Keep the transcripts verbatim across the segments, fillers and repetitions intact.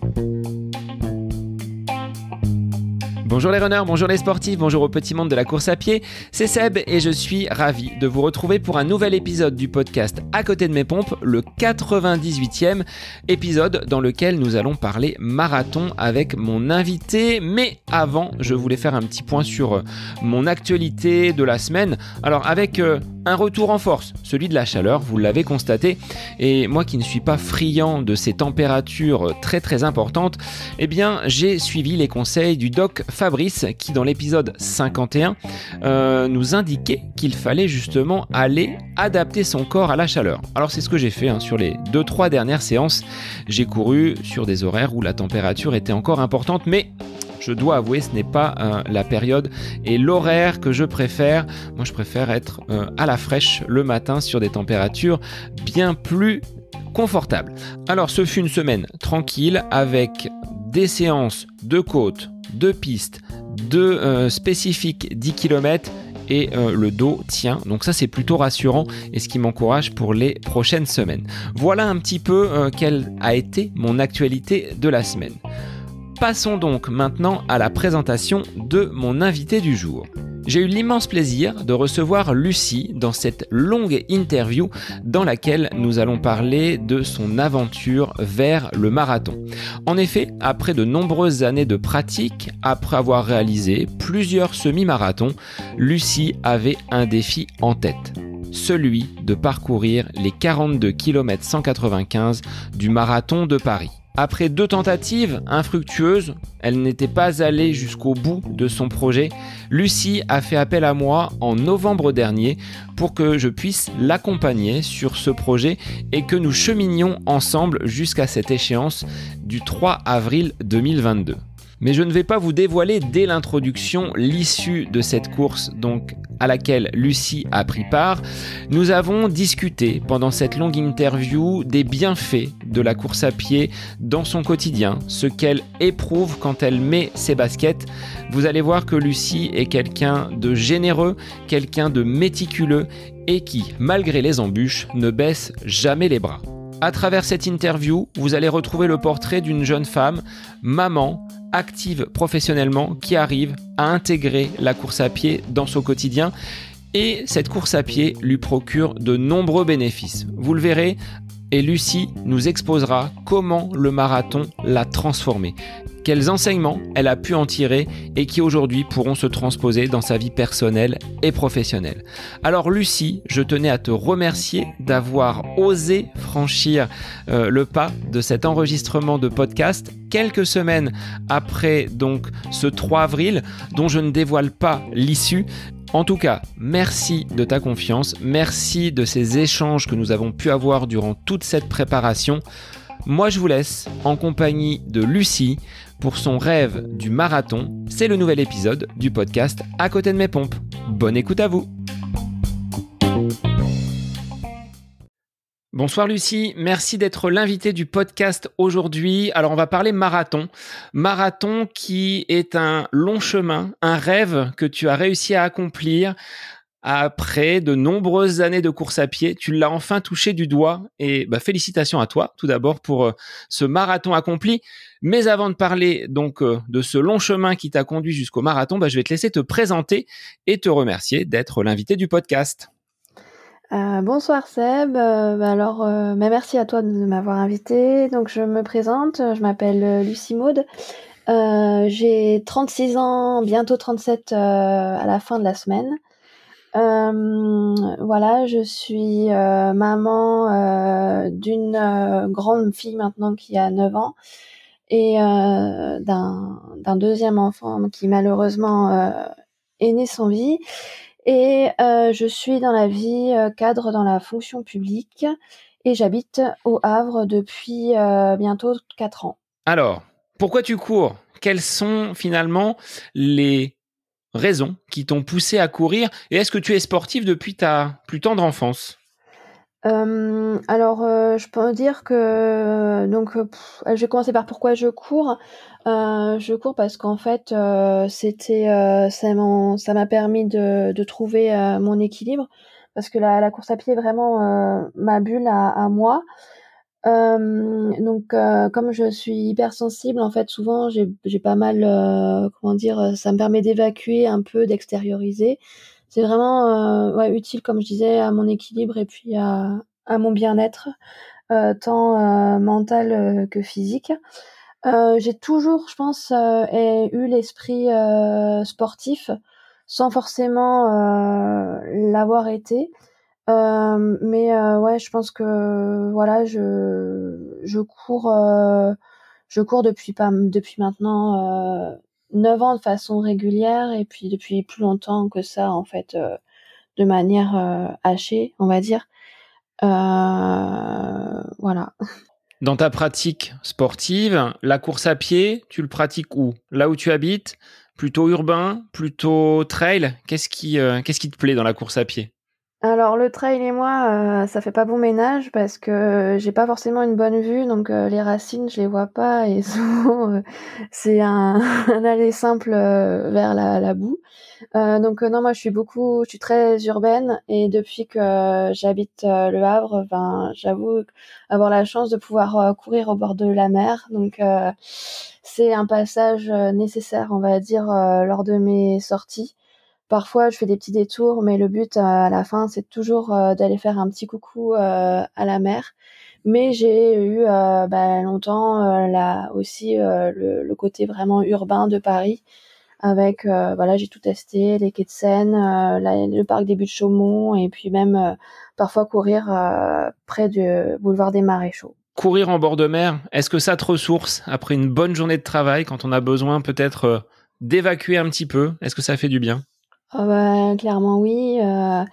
Bonjour les runners, bonjour les sportifs, bonjour au petit monde de la course à pied, c'est Seb et je suis ravi de vous retrouver pour un nouvel épisode du podcast À côté de mes pompes, le quatre-vingt-dix-huitième épisode dans lequel nous allons parler marathon avec mon invité. Mais avant, je voulais faire un petit point sur mon actualité de la semaine. Alors avec euh, un retour en force, celui de la chaleur, vous l'avez constaté, et moi qui ne suis pas friand de ces températures très très importantes, eh bien j'ai suivi les conseils du doc Fabrice qui dans l'épisode cinquante et un euh, nous indiquait qu'il fallait justement aller adapter son corps à la chaleur. Alors c'est ce que j'ai fait hein, sur les deux trois dernières séances. J'ai couru sur des horaires où la température était encore importante, mais je dois avouer, ce n'est pas euh, la période et l'horaire que je préfère. Moi, je préfère être euh, à la fraîche le matin sur des températures bien plus confortables. Alors, ce fut une semaine tranquille avec des séances de côte, de piste, de euh, spécifiques dix kilomètres et euh, le dos tient. Donc ça, c'est plutôt rassurant et ce qui m'encourage pour les prochaines semaines. Voilà un petit peu euh, quelle a été mon actualité de la semaine. Passons donc maintenant à la présentation de mon invité du jour. J'ai eu l'immense plaisir de recevoir Lucie dans cette longue interview dans laquelle nous allons parler de son aventure vers le marathon. En effet, après de nombreuses années de pratique, après avoir réalisé plusieurs semi-marathons, Lucie avait un défi en tête. Celui de parcourir les quarante-deux kilomètres cent quatre-vingt-quinze du marathon de Paris. Après deux tentatives infructueuses, elle n'était pas allée jusqu'au bout de son projet. Lucie a fait appel à moi en novembre dernier pour que je puisse l'accompagner sur ce projet et que nous cheminions ensemble jusqu'à cette échéance du trois avril deux mille vingt-deux. Mais je ne vais pas vous dévoiler dès l'introduction l'issue de cette course donc à laquelle Lucie a pris part. Nous avons discuté pendant cette longue interview des bienfaits de la course à pied dans son quotidien, ce qu'elle éprouve quand elle met ses baskets. Vous allez voir que Lucie est quelqu'un de généreux, quelqu'un de méticuleux et qui, malgré les embûches, ne baisse jamais les bras. À travers cette interview, vous allez retrouver le portrait d'une jeune femme, maman, active professionnellement, qui arrive à intégrer la course à pied dans son quotidien. Et cette course à pied lui procure de nombreux bénéfices. Vous le verrez, et Lucie nous exposera comment le marathon l'a transformée. Quels enseignements elle a pu en tirer et qui aujourd'hui pourront se transposer dans sa vie personnelle et professionnelle. Alors Lucie, je tenais à te remercier d'avoir osé franchir euh, le pas de cet enregistrement de podcast quelques semaines après donc ce trois avril dont je ne dévoile pas l'issue. En tout cas, merci de ta confiance, merci de ces échanges que nous avons pu avoir durant toute cette préparation. Moi, je vous laisse en compagnie de Lucie pour son rêve du marathon. C'est le nouvel épisode du podcast À côté de mes pompes. Bonne écoute à vous. Bonsoir Lucie, merci d'être l'invitée du podcast aujourd'hui. Alors on va parler marathon. Marathon qui est un long chemin, un rêve que tu as réussi à accomplir après de nombreuses années de course à pied. Tu l'as enfin touché du doigt et bah, félicitations à toi tout d'abord pour euh, ce marathon accompli. Mais avant de parler donc euh, de ce long chemin qui t'a conduit jusqu'au marathon, bah, je vais te laisser te présenter et te remercier d'être l'invité du podcast. Euh, bonsoir Seb, euh, bah alors euh, bah merci à toi de m'avoir invité. Donc je me présente, je m'appelle euh, Lucie Maud, euh, j'ai trente-six ans, bientôt trente-sept euh, à la fin de la semaine. Euh, voilà, je suis euh, maman euh, d'une euh, grande fille maintenant qui a neuf ans et euh, d'un, d'un deuxième enfant qui malheureusement euh, est né sans vie. Et euh, je suis dans la vie euh, cadre dans la fonction publique et j'habite au Havre depuis euh, bientôt quatre ans. Alors, pourquoi tu cours ? Quelles sont finalement les raisons qui t'ont poussé à courir ? Et est-ce que tu es sportive depuis ta plus tendre enfance ? Euh, alors, euh, je peux dire que donc pff, je vais commencer par pourquoi je cours. Euh, je cours parce qu'en fait, euh, c'était euh, ça m'a ça m'a permis de, de trouver euh, mon équilibre parce que la, la course à pied est vraiment euh, ma bulle à, à moi. Hem, donc heu, comme je suis hypersensible, en fait, souvent j'ai j'ai pas mal, heu, comment dire? Heu, ça me permet d'évacuer un peu, d'extérioriser. C'est vraiment, heu, ouais, utile, comme je disais, à mon équilibre et puis à à mon bien-être, heu, tant, heu, mental, heu, que physique. Heu, j'ai toujours, je pense, heu, et eu l'esprit, heu, sportif, sans forcément, heu, l'avoir été. Hem, mais heu, ouais, je pense que, voilà, je je cours, heu, je cours depuis pas depuis maintenant, heu, neuf ans de façon régulière et puis depuis plus longtemps que ça, en fait, heu, de manière, heu, hachée, on va dire. Heu, voilà. Dans ta pratique sportive, la course à pied, tu le pratiques où? Là où tu habites? Plutôt urbain? Plutôt trail? Qu'est-ce qui, heu, qu'est-ce qui te plaît dans la course à pied? Alors le trail et moi, heu, ça fait pas bon ménage parce que j'ai pas forcément une bonne vue, donc heu, les racines, je les vois pas et souvent, heu, c'est un un aller simple, heu, vers la la boue. Heu, donc heu, non, moi je suis beaucoup je suis très urbaine et depuis que j'habite, heu, Le Havre, ben, j'avoue avoir la chance de pouvoir, heu, courir au bord de la mer. Donc heu, c'est un passage, heu, nécessaire, on va dire, heu, lors de mes sorties. Parfois, je fais des petits détours, mais le but, heu, à la fin, c'est toujours, heu, d'aller faire un petit coucou, heu, à la mer. Mais j'ai eu, heu, bah, longtemps, heu, la aussi, heu, le le côté vraiment urbain de Paris avec, heu, voilà, j'ai tout testé, les quais de Seine, heu, la le parc des Buttes-Chaumont et puis même, heu, parfois courir, heu, près du boulevard des Maréchaux. Courir en bord de mer, est-ce que ça te ressource après une bonne journée de travail quand on a besoin peut-être, heu, d'évacuer un petit peu? Est-ce que ça fait du bien? Ah bah, clairement oui, heu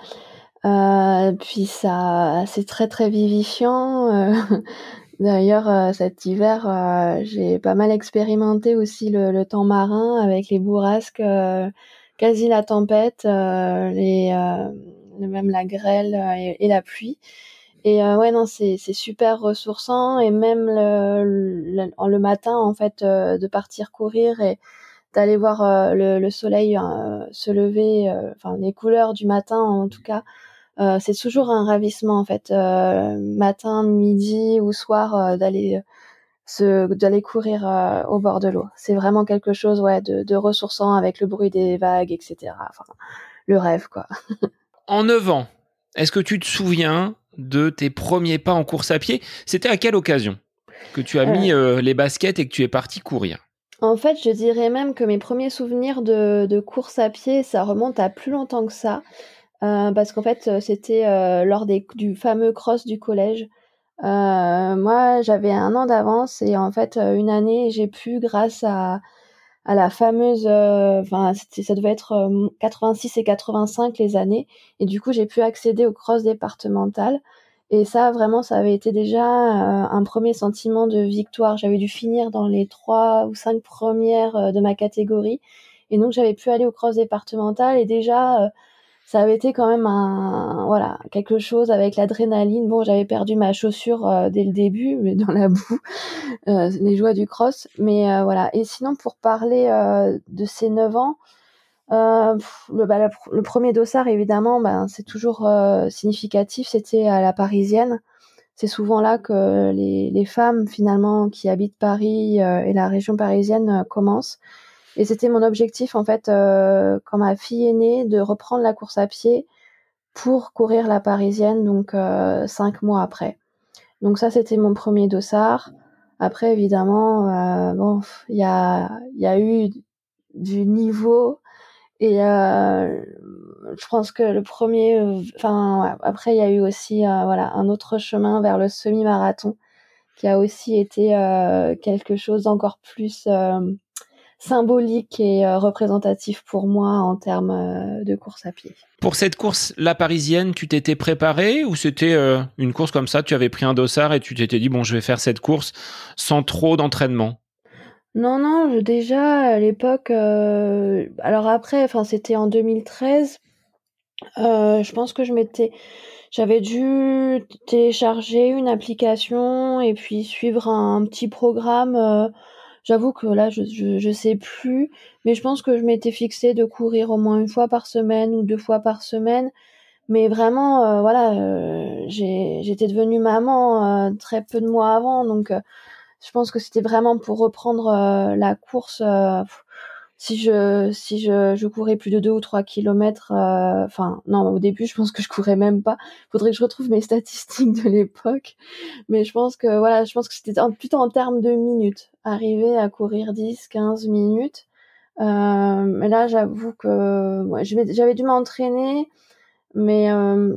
heu, puis ça c'est très, très vivifiant, heu, d'ailleurs, heu, cet hiver, heu, j'ai pas mal expérimenté aussi le le temps marin avec les bourrasques, heu, quasi la tempête, heu, les, hem, même la grêle, heu, et et la pluie et heu, ouais, non, c'est c'est super ressourçant et même le le le matin, en fait, heu, de partir courir et d'aller voir, heu, le le soleil, heu, se lever, heu, enfin les couleurs du matin en tout cas, heu, c'est toujours un ravissement en fait, heu, matin, midi ou soir, heu, d'aller, heu, se d'aller courir, heu, au bord de l'eau. C'est vraiment quelque chose, ouais, de de ressourçant avec le bruit des vagues et cetera. Enfin, le rêve quoi. En neuf ans, est-ce que tu te souviens de tes premiers pas en course à pied? C'était à quelle occasion que tu as mis, Heu, heu, les baskets et que tu es parti courir? En fait, je dirais même que mes premiers souvenirs de de course à pied, ça remonte à plus longtemps que ça, heu, parce qu'en fait, heu, c'était, heu, lors des du fameux cross du collège. Heu, moi, j'avais un an d'avance et en fait, heu, une année, j'ai pu grâce à à la fameuse, heu, enfin, c'était ça devait être, hem, quatre-vingt-six et quatre-vingt-cinq les années et du coup, j'ai pu accéder au cross départemental et ça, vraiment, ça avait été déjà, heu, un premier sentiment de victoire. J'avais dû finir dans les trois ou cinq premières res de ma catégorie et donc j'avais pu aller au cross départemental et déjà, heu, ça avait été quand même un voilà, quelque chose avec l'adrénaline. Bon, j'avais perdu ma chaussure, heu, dès le début, mais dans la boue, heu, les joies du cross, mais heu, voilà et sinon pour parler, heu, de ces neuf ans, heu, le bah, la pre le premier dossard évidemment, ben, c'est toujours, heu, significatif, c'était à la Parisienne. C'est souvent là que les les femmes finalement qui habitent Paris, heu, et la région parisienne, heu, commencent et c'était mon objectif en fait, heu, quand ma fille est née, de reprendre la course à pied pour courir la Parisienne donc heu, cinq mois après. Donc ça, c'était mon premier dossard. Après évidemment, heu, bon, il y a il y a eu du niveau et heu, je pense que le premier, er enfin, ouais, après il y a eu aussi, heu, voilà, un autre chemin vers le semi-marathon qui a aussi été, heu, quelque chose d'encore plus, hem, symbolique et heu, représentatif pour moi en termes, heu, de course à pied. Pour cette course, la parisienne, tu t'étais préparé ou c'était, heu, une course comme ça, tu avais pris un dossard et tu t'étais dit: «Bon, je vais faire cette course sans trop d'entraînement»? Non, non, je déjà à l'époque, heu, alors après, enfin, c'était en deux mille treize, heu, je pense que je m'étais j'avais dû télécharger une application et puis suivre un petit programme, heu, j'avoue que là, je je je sais plus, mais je pense que je m'étais fixée de courir au moins une fois par semaine ou deux fois par semaine. Mais vraiment, euh, voilà, euh, j'ai, j'étais devenue maman euh, très peu de mois avant, donc euh, je pense que c'était vraiment pour reprendre euh, la course. Euh, pff, si je si je, je courais plus de deux ou trois kilomètres, euh, enfin non, au début je pense que je courais même pas. Faudrait que je retrouve mes statistiques de l'époque, mais je pense que voilà, je pense que c'était en- plutôt en termes de minutes, arriver à courir dix, quinze minutes. Euh, mais là, j'avoue que ouais, je vais- j'avais dû m'entraîner, mais euh,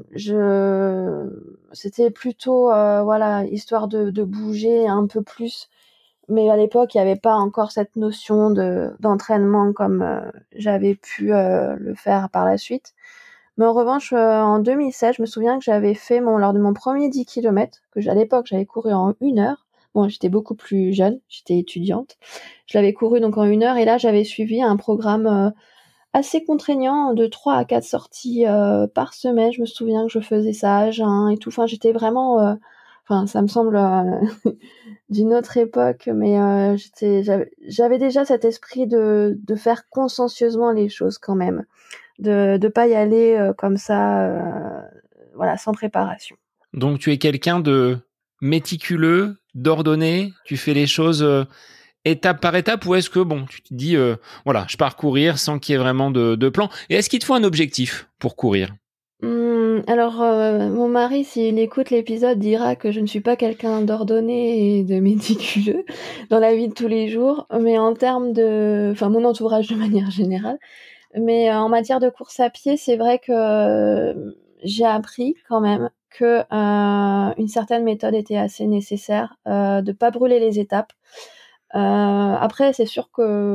je c'était plutôt euh, voilà, histoire de, de bouger un peu plus. Mais à l'époque, il n'y avait pas encore cette notion de d'entraînement comme euh, j'avais pu euh, le faire par la suite. Mais en revanche, euh, en deux mille sept, je me souviens que j'avais fait mon lors de mon premier dix kilomètres, que j'- à l'époque j'avais couru en une heure. Bon, j'étais beaucoup plus jeune, j'étais étudiante. Je l'avais couru donc en une heure et là j'avais suivi un programme euh, assez contraignant de trois à quatre sorties euh, par semaine. Je me souviens que je faisais ça à jeun et tout. Enfin, j'étais vraiment, euh, enfin, ça me semble euh, d'une autre époque, mais euh, j'étais, j'avais, j'avais déjà cet esprit de, de faire consciencieusement les choses quand même, de de pas y aller euh, comme ça, euh, voilà, sans préparation. Donc tu es quelqu'un de méticuleux, d'ordonné, tu fais les choses euh, étape par étape, ou est-ce que bon, tu te dis euh, voilà, je pars courir sans qu'il y ait vraiment de, de plan. Et est-ce qu'il te faut un objectif pour courir? Mmh, alors, heu, mon mari, s'il écoute l'épisode, dira que je ne suis pas quelqu'un d'ordonné et de méticuleux dans la vie de tous les jours, mais en termes de enfin, mon entourage de manière générale, mais euh, en matière de course à pied, c'est vrai que euh, j'ai appris quand même que euh, une certaine méthode était assez nécessaire, euh, de pas brûler les étapes. Euh, après, c'est sûr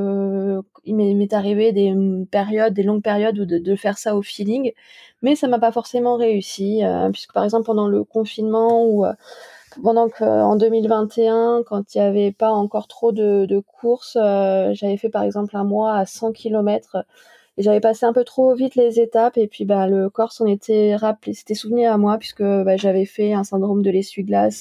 que il m'est, m'est arrivé des périodes, des longues périodes où de, de faire ça au feeling, mais ça m'a pas forcément réussi, euh, puisque par exemple pendant le confinement ou euh, pendant que en deux mille vingt et un, quand il y avait pas encore trop de, de courses, euh, j'avais fait par exemple un mois à cent kilomètres et j'avais passé un peu trop vite les étapes et puis bah le corps s'en était rappelé, s'était souvenu à moi puisque bah, j'avais fait un syndrome de l'essuie-glace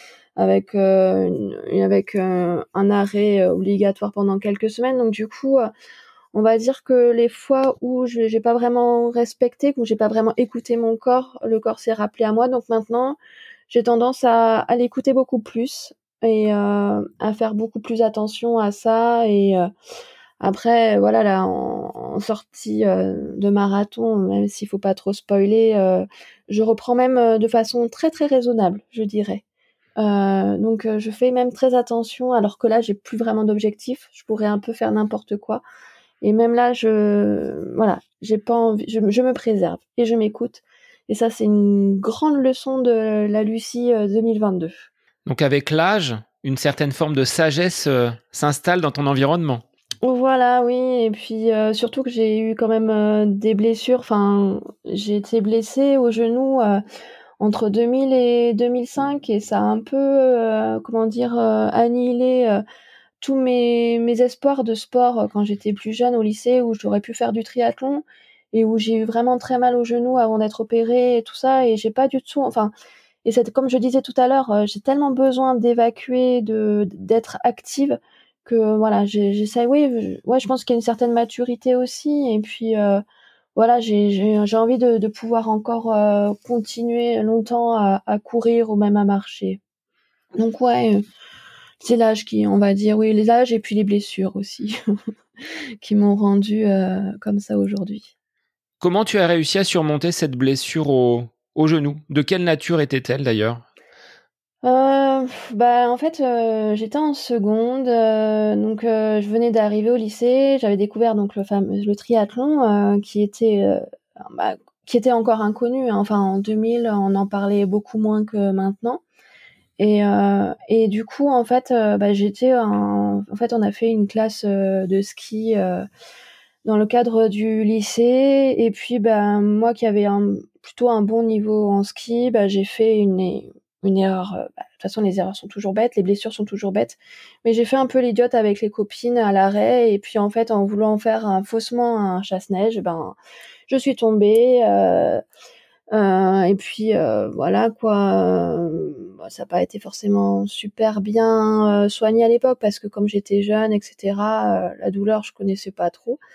avec euh, une- avec euh, un arrêt euh, obligatoire pendant quelques semaines. Donc du coup, euh, on va dire que les fois où je j'ai pas vraiment respecté, où j'ai pas vraiment écouté mon corps, le corps s'est rappelé à moi. Donc maintenant, j'ai tendance à, à l'écouter beaucoup plus et euh, à faire beaucoup plus attention à ça. Et euh, après, voilà, là, en, en sortie euh, de marathon, même s'il faut pas trop spoiler, euh, je reprends même euh, de façon très très raisonnable, je dirais. Euh, donc euh, je fais même très attention, alors que là j'ai plus vraiment d'objectif. Je pourrais un peu faire n'importe quoi. Et même là, je voilà, j'ai pas envie, je, je me préserve et je m'écoute. Et ça, c'est une grande leçon de la Lucie euh, deux mille vingt-deux. Donc avec l'âge, une certaine forme de sagesse euh, s'installe dans ton environnement. Voilà, oui. Et puis euh, surtout que j'ai eu quand même euh, des blessures. Enfin, j'ai été blessée au genou euh, entre deux mille et deux mille cinq et ça a un peu, euh, comment dire, euh, annihilé euh, tous mes, mes espoirs de sport euh, quand j'étais plus jeune au lycée où j'aurais pu faire du triathlon et où j'ai eu vraiment très mal au genou avant d'être opérée et tout ça et j'ai pas du tout, enfin, et c'est comme je disais tout à l'heure, euh, j'ai tellement besoin d'évacuer, de d'être active que voilà, j'ai- j'essaie, oui, je- ouais, je pense qu'il y a une certaine maturité aussi et puis euh, voilà, j'ai j'ai j'ai envie de, de pouvoir encore euh, continuer longtemps à, à courir ou même à marcher. Donc ouais, euh, c'est l'âge qui, on va dire, oui, les âges et puis les blessures aussi, qui m'ont rendu euh, comme ça aujourd'hui. Comment tu as réussi à surmonter cette blessure au, au genou? De quelle nature était-elle d'ailleurs? Euh, bah en fait, euh, j'étais en seconde, euh, donc euh, je venais d'arriver au lycée. J'avais découvert donc le fameux le triathlon euh, qui était euh, bah, qui était encore inconnu, hein. Enfin en deux mille, on en parlait beaucoup moins que maintenant. Et, euh, et du coup, en fait, euh, bah, j'étais en, en fait, on a fait une classe euh, de ski euh, dans le cadre du lycée. Et puis, bah, moi qui avais un, plutôt un bon niveau en ski, bah, j'ai fait une, une erreur. euh, bah, de toute façon, les erreurs sont toujours bêtes, les blessures sont toujours bêtes. Mais j'ai fait un peu l'idiote avec les copines à l'arrêt. Et puis, en fait, en voulant faire un, faussement un chasse-neige, ben, je suis tombée. Euh, euh, et puis euh, voilà quoi, euh, bah, ça n'a pas été forcément super bien euh, soigné à l'époque parce que comme j'étais jeune, et cetera, euh, la douleur je connaissais pas trop.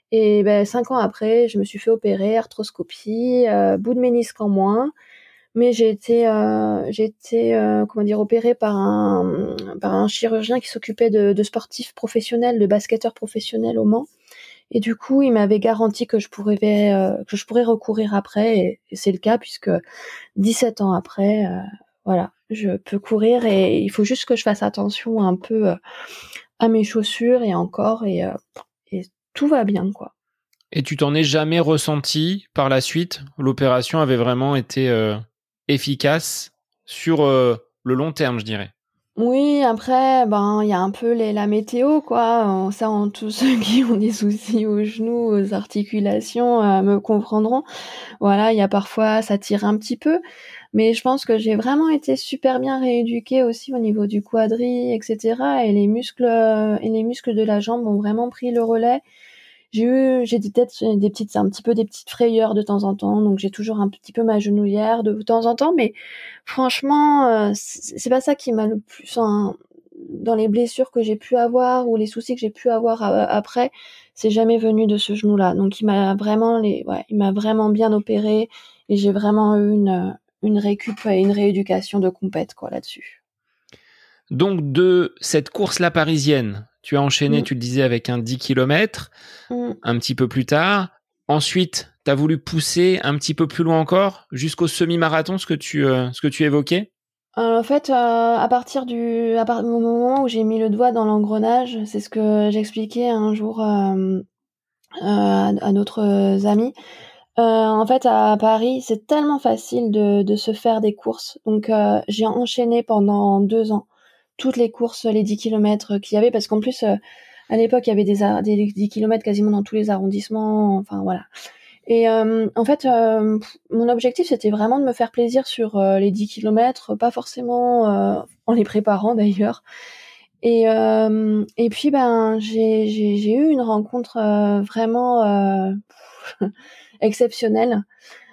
Et ben cinq ans après, je me suis fait opérer, arthroscopie, euh, bout de ménisque en moins. Mais j'ai été, euh, j'ai été euh, comment dire, opérée par un, par un chirurgien qui s'occupait de, de sportifs professionnels, de basketteurs professionnels au Mans. Et du coup, il m'avait garanti que je pourrais, euh, que je pourrais recourir après. Et, et c'est le cas puisque dix-sept ans après, euh, voilà, je peux courir. Et il faut juste que je fasse attention un peu euh, à mes chaussures et encore. Et, euh, et tout va bien, quoi. Et tu t'en es jamais ressenti par la suite? L'opération avait vraiment été euh, efficace sur euh, le long terme, je dirais. Oui, après, ben, il y a un peu les, la météo, quoi. Euh, Ça, en tous ceux qui ont des soucis aux genoux, aux articulations, euh, me comprendront. Voilà, il y a parfois, ça tire un petit peu. Mais je pense que j'ai vraiment été super bien rééduquée aussi au niveau du quadri, et cetera. Et les muscles, euh, et les muscles de la jambe ont vraiment pris le relais. J'ai eu, j'ai des têtes, des petites, un petit peu des petites frayeurs de temps en temps, donc j'ai toujours un petit peu ma genouillère de temps en temps, mais franchement, euh, c'est c'est pas ça qui m'a le plus, hein, dans les blessures que j'ai pu avoir ou les soucis que j'ai pu avoir euh, après, c'est jamais venu de ce genou-là. Donc il m'a vraiment les, ouais, il m'a vraiment bien opéré et j'ai vraiment eu une, une récup et une rééducation de compète, quoi, là-dessus. Donc, de cette course-là parisienne, tu as enchaîné, Mm. tu le disais, avec un dix kilomètres, Mm. un petit peu plus tard. Ensuite, tu as voulu pousser un petit peu plus loin encore, jusqu'au semi-marathon, ce que tu, euh, ce que tu évoquais. Euh, en fait, euh, à partir du, à part- au moment où j'ai mis le doigt dans l'engrenage, c'est ce que j'expliquais un jour euh, euh, à, à d'autres amis. Euh, en fait, à Paris, c'est tellement facile de, de se faire des courses. Donc, euh, j'ai enchaîné pendant deux ans toutes les courses, les dix kilomètres qu'il y avait, parce qu'en plus, euh, à l'époque, il y avait des, ar- des dix kilomètres quasiment dans tous les arrondissements. Enfin, voilà. Et euh, en fait, euh, mon objectif, c'était vraiment de me faire plaisir sur euh, les dix kilomètres, pas forcément euh, en les préparant d'ailleurs. Et, euh, et puis, ben, j'ai, j'ai, j'ai eu une rencontre euh, vraiment euh, exceptionnelle.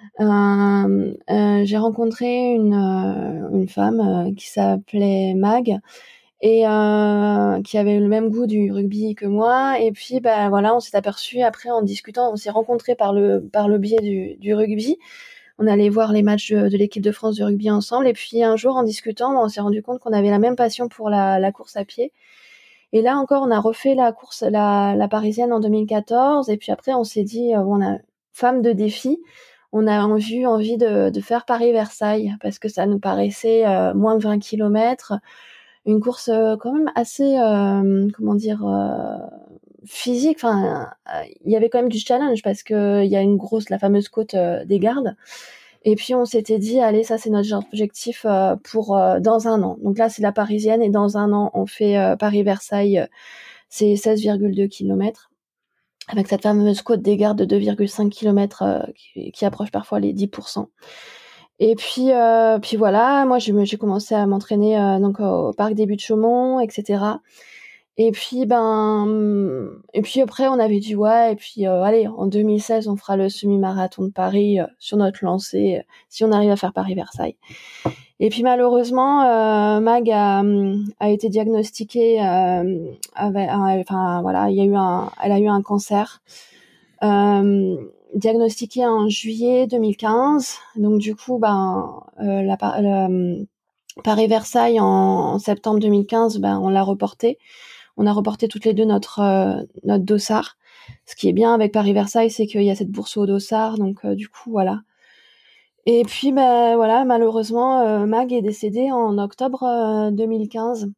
Euh, euh, j'ai rencontré une, euh, une femme euh, qui s'appelait Mag et euh, qui avait le même goût du rugby que moi. Et puis, bah voilà, on s'est aperçu après en discutant, on s'est rencontrés par le par le biais du, du rugby. On allait voir les matchs de, de l'équipe de France de rugby ensemble. Et puis un jour, en discutant, bah, on s'est rendu compte qu'on avait la même passion pour la, la course à pied. Et là encore, on a refait la course, la, la parisienne en deux mille quatorze. Et puis après, on s'est dit, euh, on a femme de défi. On a eu envie de, de faire Paris-Versailles parce que ça nous paraissait euh, moins de vingt kilomètres, une course euh, quand même assez, euh, comment dire, euh, physique. Enfin, euh, il y avait quand même du challenge parce que il y a une grosse, la fameuse côte euh, des Gardes. Et puis on s'était dit, allez, ça c'est notre objectif euh, pour euh, dans un an. Donc là c'est la parisienne et dans un an on fait euh, Paris-Versailles, euh, c'est seize virgule deux kilomètres avec cette fameuse côte des Gardes de deux virgule cinq kilomètres euh, qui, qui approche parfois les dix pour cent. Et puis, euh, puis voilà, moi j'ai, j'ai commencé à m'entraîner euh, donc au parc des Buttes-Chaumont, et cetera. Et puis ben, et puis après on avait dit ouais, et puis euh, allez, en deux mille seize on fera le semi-marathon de Paris euh, sur notre lancée, euh, si on arrive à faire Paris-Versailles. Et puis malheureusement, euh, Mag a, a été diagnostiquée, euh, avec, euh, enfin voilà, il y a eu un, elle a eu un cancer. Euh, diagnostiqué en juillet deux mille quinze. Donc du coup, ben, euh, la, la, Paris-Versailles en, en septembre deux mille quinze, ben, on l'a reporté. On a reporté toutes les deux notre, euh, notre dossard. Ce qui est bien avec Paris-Versailles, c'est qu'il y a cette bourse au dossard. Donc euh, du coup, voilà. Et puis, ben, voilà, malheureusement, euh, Mag est décédée en octobre euh, deux mille quinze.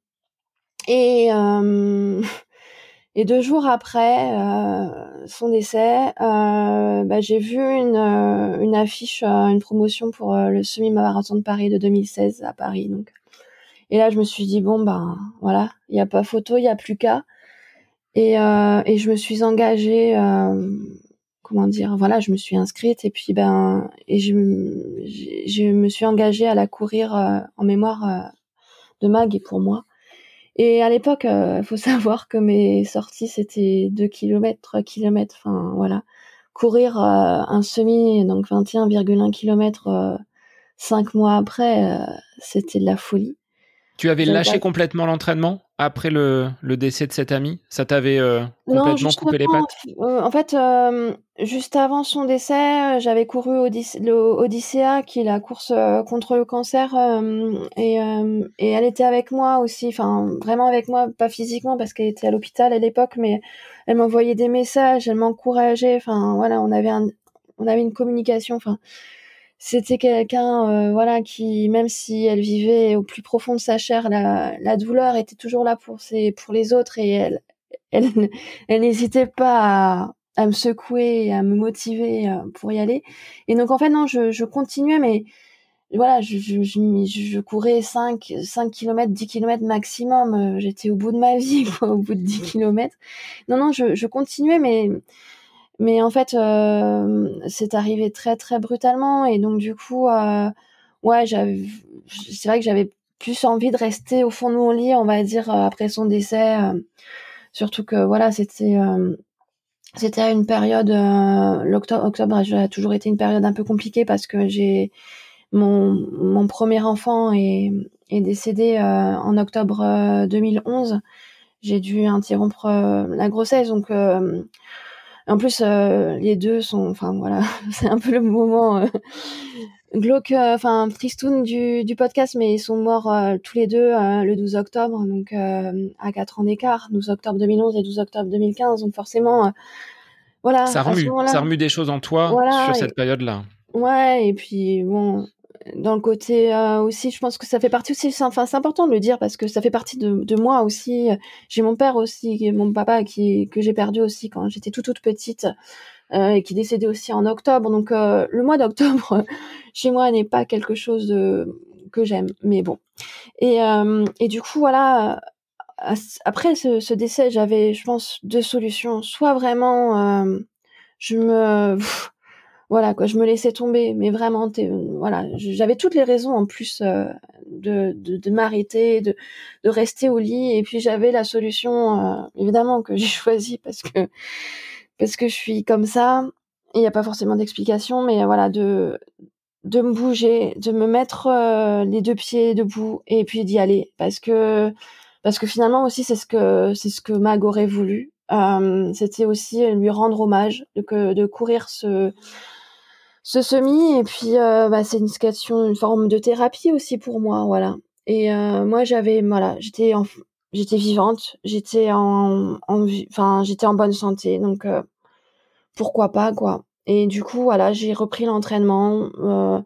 Et... Euh, Et deux jours après euh, son décès, euh, bah, j'ai vu une, euh, une affiche, euh, une promotion pour euh, le semi-marathon de Paris de deux mille seize à Paris. Donc. Et là, je me suis dit, bon, ben voilà, il n'y a pas photo, il n'y a plus qu'à. Et, euh, et je me suis engagée, euh, comment dire, voilà, je me suis inscrite et puis, ben, et je, je, je me suis engagée à la courir euh, en mémoire euh, de Mag et pour moi. Et à l'époque, il euh, faut savoir que mes sorties, c'était deux kilomètres, trois kilomètres, enfin voilà. Courir euh, un semi, donc vingt et un virgule un kilomètres, euh, cinq mois après, euh, c'était de la folie. Tu avais J'avais lâché pas... complètement l'entraînement après le, le décès de cet ami? Ça t'avait euh, Non, complètement justement, coupé les pattes? euh, en fait, euh, juste avant son décès, euh, j'avais couru Odysse- le Odyssea, qui est la course euh, contre le cancer, euh, et, euh, et elle était avec moi aussi, enfin vraiment avec moi, pas physiquement parce qu'elle était à l'hôpital à l'époque, mais elle m'envoyait des messages, elle m'encourageait, enfin voilà, on avait un, on avait une communication, enfin c'était quelqu'un, euh, voilà, qui, même si elle vivait au plus profond de sa chair, la, la douleur était toujours là pour ses, pour les autres, et elle, elle, elle n'hésitait pas à, à me secouer et à me motiver euh, pour y aller. Et donc, en fait, non, je, je continuais, mais voilà, je, je, je, m'y- je courais cinq cinq kilomètres, dix kilomètres maximum. Euh, J'étais au bout de ma vie, quoi, au bout de dix kilomètres. Non, non, je, je continuais, mais mais en fait, euh, c'est arrivé très très brutalement, et donc du coup, euh, ouais, j'avais, c'est vrai que j'avais plus envie de rester au fond de mon lit, on va dire, euh, après son décès. Euh, surtout que voilà, c'était euh, c'était une période, euh, l'octobre, octobre a toujours été une période un peu compliquée parce que j'ai mon mon premier enfant est est décédé euh, en octobre euh, deux mille onze. J'ai dû interrompre euh, la grossesse, donc euh, en plus, euh, les deux sont, enfin voilà, c'est un peu le moment euh, glauque, euh, enfin tristoun du, du podcast, mais ils sont morts euh, tous les deux euh, le douze octobre, donc euh, à quatre ans d'écart, douze octobre deux mille onze et douze octobre deux mille quinze, donc forcément, euh, voilà, Ça à ce remue, ça moment-là, remue des choses en toi sur voilà, cette et, période-là. ouais, et puis bon, dans le côté euh, aussi, je pense que ça fait partie aussi, c'est- enfin c'est important de le dire parce que ça fait partie de, de moi aussi. J'ai mon père aussi, mon papa qui que j'ai perdu aussi quand j'étais toute toute petite, euh, et qui est décédé aussi en octobre. Donc euh, le mois d'octobre chez moi n'est pas quelque chose de que j'aime, mais bon. Et euh, et du coup voilà, à- après ce, ce décès, j'avais, je pense, deux solutions. Soit vraiment, euh, je me pff, voilà quoi, je me laissais tomber, mais vraiment, t'es- voilà, j'avais toutes les raisons en plus euh, de, de, de m'arrêter, de, de rester au lit. Et puis j'avais la solution, euh, évidemment, que j'ai choisie parce que parce que je suis comme ça. Il n'y a pas forcément d'explication, mais voilà, de de me bouger, de me mettre euh, les deux pieds debout et puis d'y aller, parce que parce que finalement aussi c'est ce que c'est ce que Mag aurait voulu. Euh, c'était aussi lui rendre hommage, de que de courir ce ce semi, et puis euh, bah, c'est une question, une forme de thérapie aussi pour moi, voilà. Et euh, moi j'avais, voilà, j'étais en, j'étais vivante, j'étais en, en vie- enfin j'étais en bonne santé, donc euh, pourquoi pas quoi. Et du coup voilà, j'ai repris l'entraînement. Euh,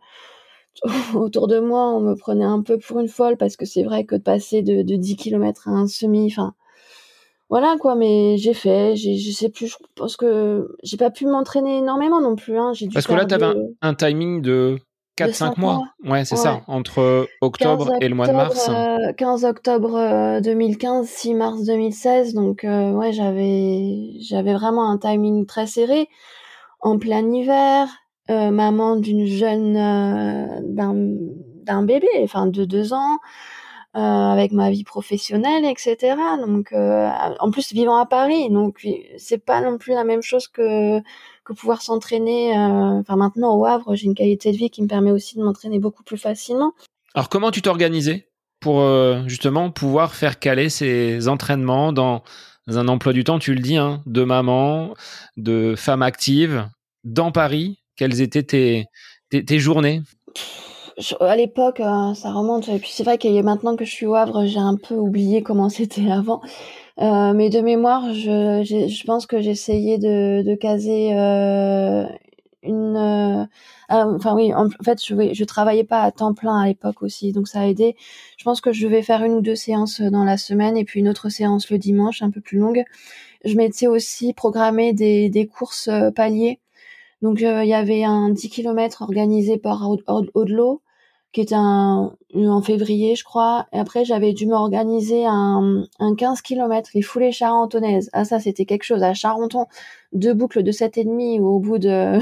autour de moi, on me prenait un peu pour une folle parce que c'est vrai que de passer de, de dix kilomètres à un semi, enfin voilà quoi, mais j'ai fait, j'ai, je sais plus, je pense que j'ai pas pu m'entraîner énormément non plus, hein. J'ai dû Parce que là, faire tu avais un, deux, un timing de de quatre cinq cinq mois. mois. Ouais, c'est Ouais. ça, entre quinze octobre et le mois de octobre, mars. euh, quinze octobre euh, deux mille quinze, six mars deux mille seize, donc euh, ouais, j'avais, j'avais vraiment un timing très serré, en plein hiver, euh, maman d'une jeune, euh, d'un, d'un bébé, enfin de deux ans, euh, avec ma vie professionnelle, et cetera. Donc, euh, en plus vivant à Paris, donc c'est pas non plus la même chose que que pouvoir s'entraîner. euh, Enfin maintenant au Havre, j'ai une qualité de vie qui me permet aussi de m'entraîner beaucoup plus facilement. Alors, comment tu t'organisais pour euh, justement pouvoir faire caler ces entraînements dans un emploi du temps, tu le dis, hein, de maman, de femme active, dans Paris? Quelles étaient tes, tes, tes journées? Je- à l'époque, euh, ça remonte. Et puis c'est vrai que maintenant que je suis au Havre, j'ai un peu oublié comment c'était avant. Euh, mais de mémoire, je, j'ai- je pense que j'essayais de, de caser euh, une. euh, ah, enfin oui, en, en fait, je, oui, je travaillais pas à temps plein à l'époque aussi, donc ça a aidé. Je pense que je devais faire une ou deux séances dans la semaine et puis une autre séance le dimanche, un peu plus longue. Je m'étais aussi programmé des, des courses euh, paliers. Donc euh, il y avait un dix kilomètres organisé par Aud- Aud- Audelot, qui était un, en février, je crois. Et après, j'avais dû m'organiser un, un quinze kilomètres, les foulées charentonaises. Ah, ça, c'était quelque chose. À Charenton, deux boucles de sept et demi, où au bout de,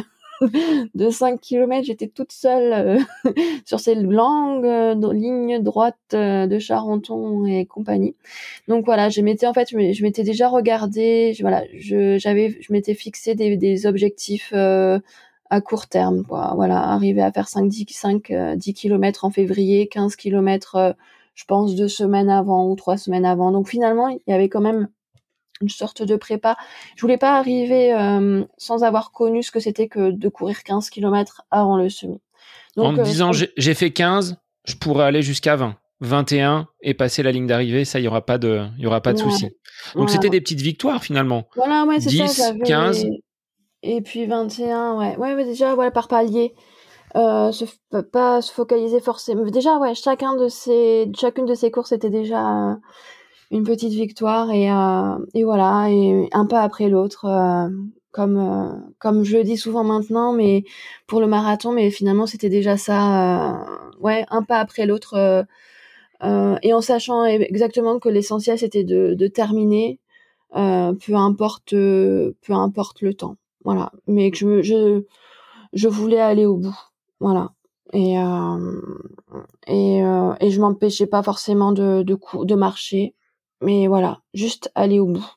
de cinq kilomètres, j'étais toute seule euh, sur ces longues euh, lignes droites euh, de Charenton et compagnie. Donc voilà, je m'étais, en fait, je m'é- je m'étais déjà regardé, je, voilà, je, j'avais, je m'étais fixé des, des objectifs euh, à court terme, quoi. Voilà, arriver à faire cinq dix cinq, euh, dix kilomètres en février, quinze kilomètres euh, je pense deux semaines avant ou trois semaines avant. Donc finalement, il y avait quand même une sorte de prépa. Je voulais pas arriver euh, sans avoir connu ce que c'était que de courir quinze kilomètres avant le semi. Donc, en Donc, te euh, disant, je... j'ai, j'ai fait quinze, je pourrais aller jusqu'à vingt. vingt et un et passer la ligne d'arrivée, ça, il n'y aura pas de, il y aura pas de ouais, souci. Donc, voilà. c'était des petites victoires finalement. Voilà, ouais, c'est ça, dix, quinze. j'avais... Et puis vingt et un, ouais. Ouais, mais déjà, ouais, par palier. Euh, se f- pas se focaliser forcément. Déjà, ouais, chacun de ces, chacune de ces courses était déjà euh, une petite victoire et, euh, et voilà, et un pas après l'autre, euh, comme, euh, comme je le dis souvent maintenant, mais pour le marathon, mais finalement, c'était déjà ça, euh, ouais, un pas après l'autre, euh, euh, et en sachant exactement que l'essentiel, c'était de, de terminer, euh, peu importe, euh, peu importe le temps. Voilà. Mais que je me, je, je voulais aller au bout. Voilà. Et, euh, et, euh, et je m'empêchais pas forcément de, de, cou- de marcher. Mais voilà, juste aller au bout.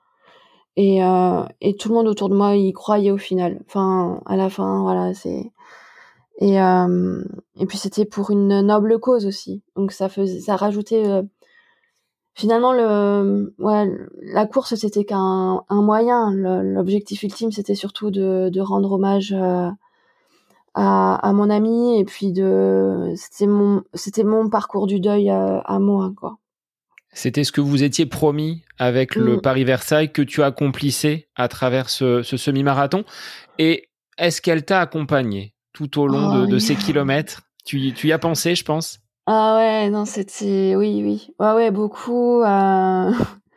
Et, euh, et tout le monde autour de moi y croyait au final. Enfin, à la fin, voilà, c'est... Et, euh, et puis c'était pour une noble cause aussi. Donc ça faisait, ça rajoutait... euh, finalement, le, ouais, la course, c'était qu'un un moyen. Le- l'objectif ultime, c'était surtout de, de rendre hommage... euh, à, à mon ami et puis de c'était mon c'était mon parcours du deuil à, à moi quoi. C'était ce que vous étiez promis avec le Mm. Paris-Versailles que tu accomplissais à travers ce, ce semi-marathon. Et est-ce qu'elle t'a accompagné tout au long Oh, de, de oui. ces kilomètres? Tu, y- tu y as pensé, je pense. Ah ouais, non, c'était oui oui. Ouais ouais, beaucoup euh...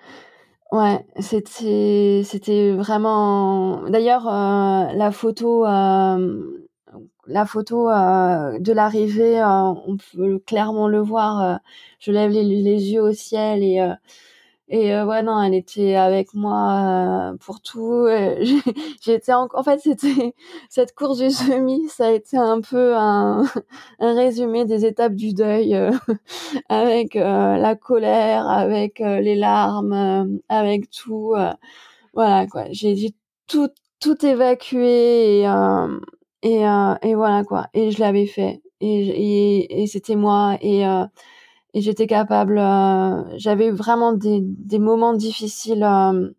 ouais, c'était c'était vraiment d'ailleurs euh, la photo euh, la photo euh, de l'arrivée, euh, on peut clairement le voir, euh, je lève les, les yeux au ciel et euh, Et euh, ouais, non, elle était avec moi euh, pour tout. Euh, j'ai- J'étais en... en fait, c'était cette course du semi, ça a été un peu un, un résumé des étapes du deuil, euh, avec euh, la colère, avec euh, les larmes, euh, avec tout. euh, voilà quoi. J'ai j'ai tout tout évacué et euh, et euh, et voilà quoi. Et je l'avais fait. Et et, et c'était moi et euh, et j'étais capable. Euh, j'avais eu vraiment des, des moments difficiles euh,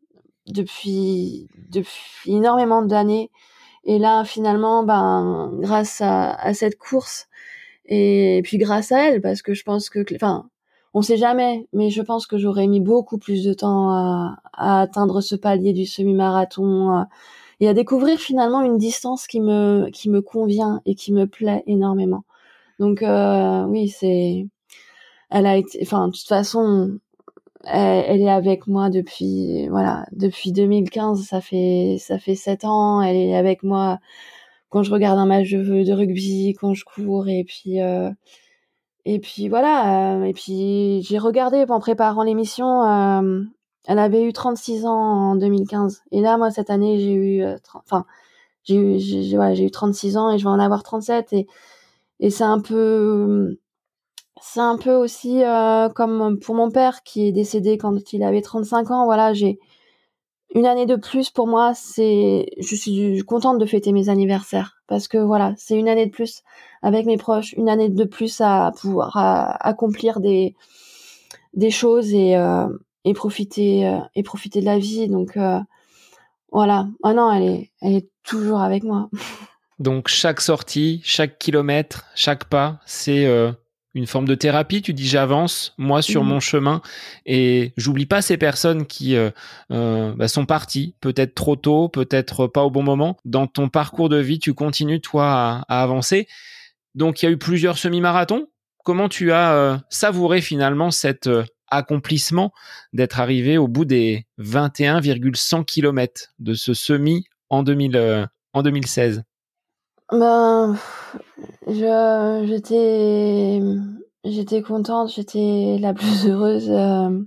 depuis depuis énormément d'années. Et là, finalement, ben, grâce à, à cette course et puis grâce à elle, parce que je pense que, enfin, on sait jamais, mais je pense que j'aurais mis beaucoup plus de temps à, à atteindre ce palier du semi-marathon euh, et à découvrir finalement une distance qui me qui me convient et qui me plaît énormément. Donc euh, oui, c'est elle a été, enfin, de toute façon, elle, elle est avec moi depuis, voilà, depuis deux mille quinze, ça fait, ça fait sept ans. Elle est avec moi quand je regarde un match de, de rugby, quand je cours, et puis, euh, et puis voilà. euh, et puis j'ai regardé en préparant l'émission. Euh, elle avait eu trente-six ans en deux mille quinze, et là, moi, cette année, j'ai eu, euh, trente enfin, j'ai eu, j'ai, j'ai- ouais, j'ai eu trente-six ans et je vais en avoir trente-sept, et, et c'est un peu c'est un peu aussi euh, comme pour mon père qui est décédé quand il avait trente-cinq ans. Voilà, j'ai une année de plus pour moi. C'est, je suis contente de fêter mes anniversaires parce que voilà, c'est une année de plus avec mes proches, une année de plus à pouvoir à, accomplir des des choses et euh, et profiter euh, et profiter de la vie. Donc euh, voilà. Ah non, elle est elle est toujours avec moi. Donc chaque sortie, chaque kilomètre, chaque pas, c'est euh, une forme de thérapie. Tu dis j'avance, moi sur Mm. mon chemin, et j'oublie pas ces personnes qui euh, euh, bah, sont parties, peut-être trop tôt, peut-être pas au bon moment. Dans ton parcours de vie, tu continues toi à, à avancer. Donc il y a eu plusieurs semi-marathons. Comment tu as euh, savouré finalement cet euh, accomplissement d'être arrivé au bout des vingt et un virgule cent kilomètres de ce semi en deux mille, euh, en deux mille seize? Ben, je j'étais j'étais contente, j'étais la plus heureuse. euh.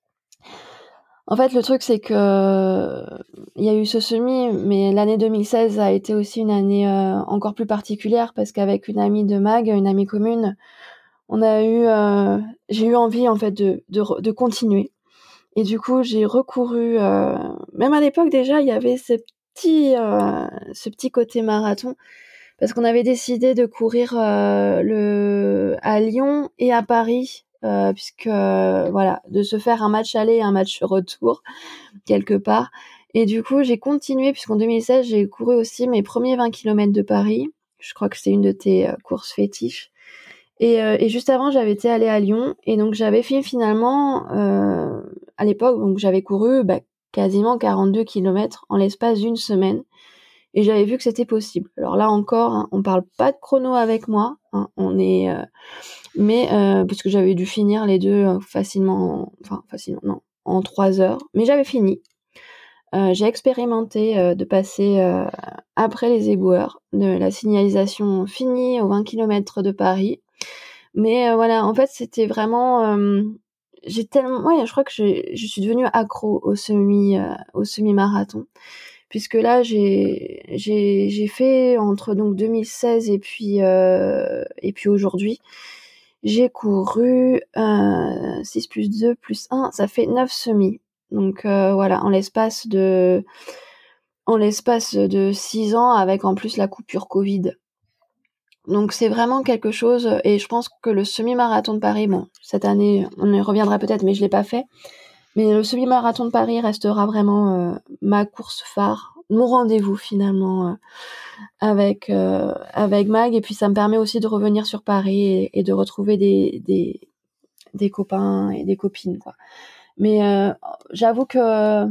En fait, le truc, c'est que il y a eu ce semi, mais l'année deux mille seize a été aussi une année euh, encore plus particulière parce qu'avec une amie de Mag, une amie commune, on a eu, euh, j'ai eu envie en fait de de, re- de continuer. Et du coup, j'ai recouru. Euh, même à l'époque déjà, il y avait ce petit euh, ce petit côté marathon parce qu'on avait décidé de courir euh, le à Lyon et à Paris euh, puisque euh, voilà, de se faire un match aller et un match retour quelque part. Et du coup, j'ai continué puisqu'en deux mille seize, j'ai couru aussi mes premiers vingt kilomètres de Paris. Je crois que c'est une de tes euh, courses fétiches. Et, euh, et juste avant, j'avais été allée à Lyon et donc j'avais fait finalement euh, à l'époque, donc j'avais couru bah, quasiment quarante-deux kilomètres en l'espace d'une semaine. Et j'avais vu que c'était possible. Alors là encore, hein, on parle pas de chrono avec moi, hein, on est, euh, mais euh, parce que j'avais dû finir les deux euh, facilement, en, enfin facilement, non, en trois heures. Mais j'avais fini. Euh, j'ai expérimenté euh, de passer euh, après les éboueurs, de la signalisation finie aux vingt kilomètres de Paris. Mais euh, voilà, en fait, c'était vraiment, euh, j'ai tellement, ouais, je crois que je, je suis devenue accro au semi, euh, au semi-marathon. Puisque là j'ai j'ai j'ai fait entre donc deux mille seize et puis euh, et puis aujourd'hui j'ai couru euh, six plus deux plus un, ça fait neuf semis. Donc euh, voilà, en l'espace de en l'espace de six ans avec en plus la coupure Covid. Donc c'est vraiment quelque chose, et je pense que le semi-marathon de Paris, bon, cette année on y reviendra peut-être mais je l'ai pas fait. Mais le semi-marathon de Paris restera vraiment euh, ma course phare, mon rendez-vous finalement euh, avec euh, avec Mag. Et puis ça me permet aussi de revenir sur Paris et, et de retrouver des, des des copains et des copines, quoi. Mais euh, j'avoue que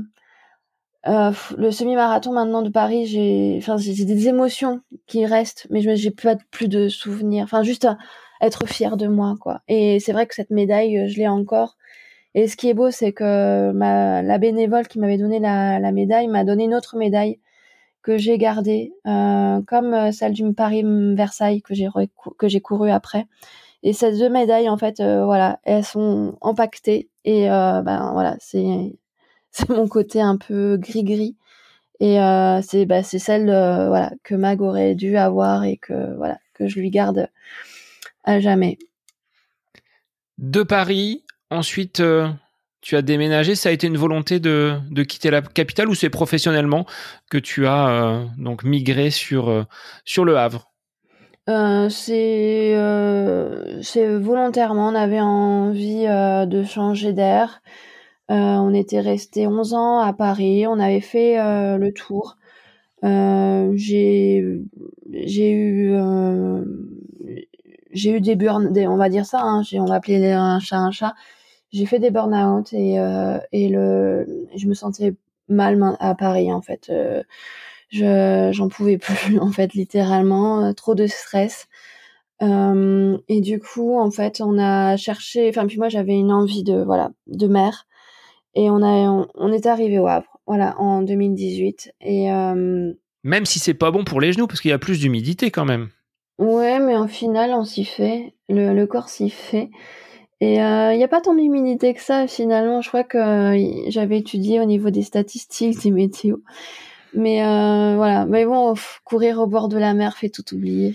euh, le semi-marathon maintenant de Paris, j'ai enfin j'ai des émotions qui restent, mais je j'ai pas plus de souvenirs. Enfin juste à être fière de moi, quoi. Et c'est vrai que cette médaille, je l'ai encore. Et ce qui est beau, c'est que ma, la bénévole qui m'avait donné la, la médaille m'a donné une autre médaille que j'ai gardée, euh, comme celle du Paris-Versailles que j'ai recou- que j'ai couru après. Et ces deux médailles, en fait, euh, voilà, elles sont empaquetées. Et euh, ben voilà, c'est c'est mon côté un peu gris-gris. Et euh, c'est bah, c'est celle euh, voilà que Mag aurait dû avoir et que voilà que je lui garde à jamais. De Paris, ensuite, euh, tu as déménagé. Ça a été une volonté de, de quitter la capitale ou c'est professionnellement que tu as euh, donc migré sur, euh, sur Le Havre? Euh, c'est euh, c'est volontairement, on avait envie euh, de changer d'air. Euh, on était resté onze ans à Paris, on avait fait euh, le tour. Euh, j'ai j'ai eu euh, j'ai eu des burn, des, on va dire ça, hein, j'ai, on va appeler un chat un chat. J'ai fait des burn-out et euh, et le je me sentais mal à Paris en fait. Euh, je j'en pouvais plus en fait, littéralement euh, trop de stress. Euh, et du coup en fait on a cherché, enfin puis moi j'avais une envie de voilà de mer et on a on, on est arrivé au Havre voilà en deux mille dix-huit et euh, Même si c'est pas bon pour les genoux, parce qu'il y a plus d'humidité quand même. ouais mais au final on s'y fait, le, le corps s'y fait. Et il euh, n'y a pas tant d'humidité que ça finalement. Je crois que euh, j'avais étudié au niveau des statistiques des météos. Mais euh, voilà. Mais bon, pff, courir au bord de la mer fait tout oublier.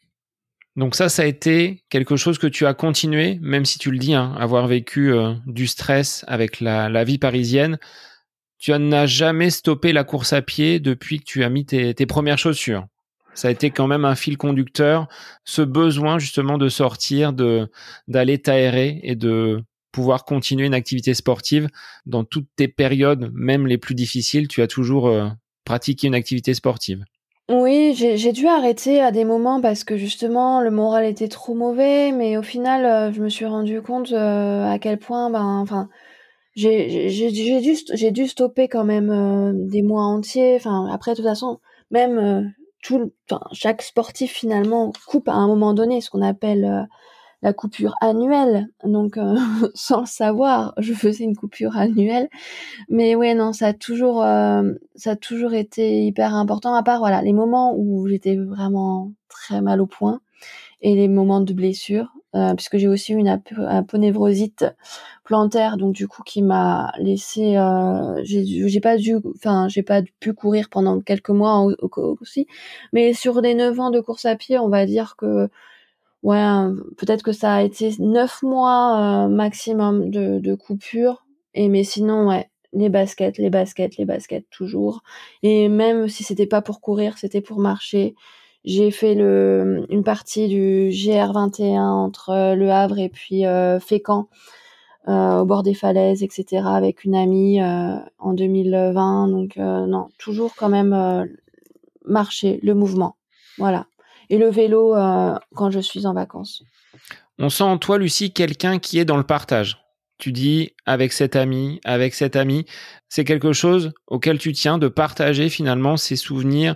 Donc ça, ça a été quelque chose que tu as continué, même si tu le dis, hein, avoir vécu euh, du stress avec la, la vie parisienne. Tu n'as jamais stoppé la course à pied depuis que tu as mis tes, tes premières chaussures. Ça a été quand même un fil conducteur, ce besoin justement de sortir, de d'aller t'aérer et de pouvoir continuer une activité sportive dans toutes tes périodes, même les plus difficiles. Tu as toujours euh, pratiqué une activité sportive. Oui, j'ai, j'ai dû arrêter à des moments parce que justement le moral était trop mauvais. Mais au final, euh, je me suis rendu compte euh, à quel point, ben, enfin, j'ai, j'ai, j'ai j'ai dû, j'ai dû stopper quand même euh, des mois entiers. Enfin, après, de toute façon, même euh, tout, le- enfin, chaque sportif finalement coupe à un moment donné ce qu'on appelle euh, la coupure annuelle. Donc, euh, sans le savoir, je faisais une coupure annuelle. Mais ouais, non, ça a toujours, euh, ça a toujours été hyper important. À part, voilà, les moments où j'étais vraiment très mal au point et les moments de blessure, euh, puisque j'ai aussi eu une ap- aponévrosite plantaire, donc du coup qui m'a laissé, euh, j'ai, j'ai pas dû, enfin, j'ai pas pu courir pendant quelques mois au- au- aussi. Mais sur les neuf ans de course à pied, on va dire que ouais, euh, peut-être que ça a été neuf mois euh, maximum de, de coupure. Et mais sinon, ouais, les baskets, les baskets, les baskets toujours. Et même si c'était pas pour courir, c'était pour marcher. j'ai fait le, une partie du G R vingt et un entre Le Havre et puis euh, Fécamp, euh, au bord des falaises, et cetera, avec une amie euh, en deux mille vingt. Donc euh, non, toujours quand même euh, marcher, le mouvement, voilà. Et le vélo euh, quand je suis en vacances. On sent en toi, Lucie, quelqu'un qui est dans le partage. Tu dis avec cet ami, avec cet ami, c'est quelque chose auquel tu tiens de partager finalement ces souvenirs,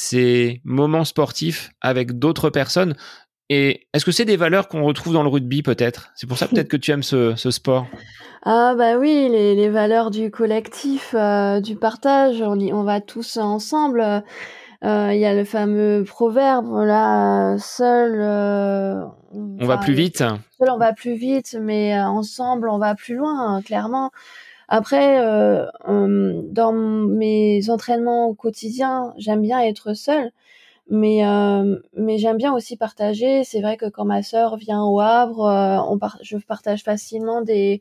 ces moments sportifs avec d'autres personnes. Et est-ce que c'est des valeurs qu'on retrouve dans le rugby peut-être ? C'est pour ça peut-être que tu aimes ce, ce sport. Ah bah oui, les, les valeurs du collectif, euh, du partage, on, y, on va tous ensemble. Il euh, y a le fameux proverbe, là, seul, euh, On va plus vite. Seul on va plus vite, mais euh, ensemble on va plus loin, hein, clairement. Après, euh, euh, dans mes entraînements quotidiens, j'aime bien être seule. Mais euh, mais j'aime bien aussi partager. C'est vrai que quand ma sœur vient au Havre, euh, on par- je partage facilement des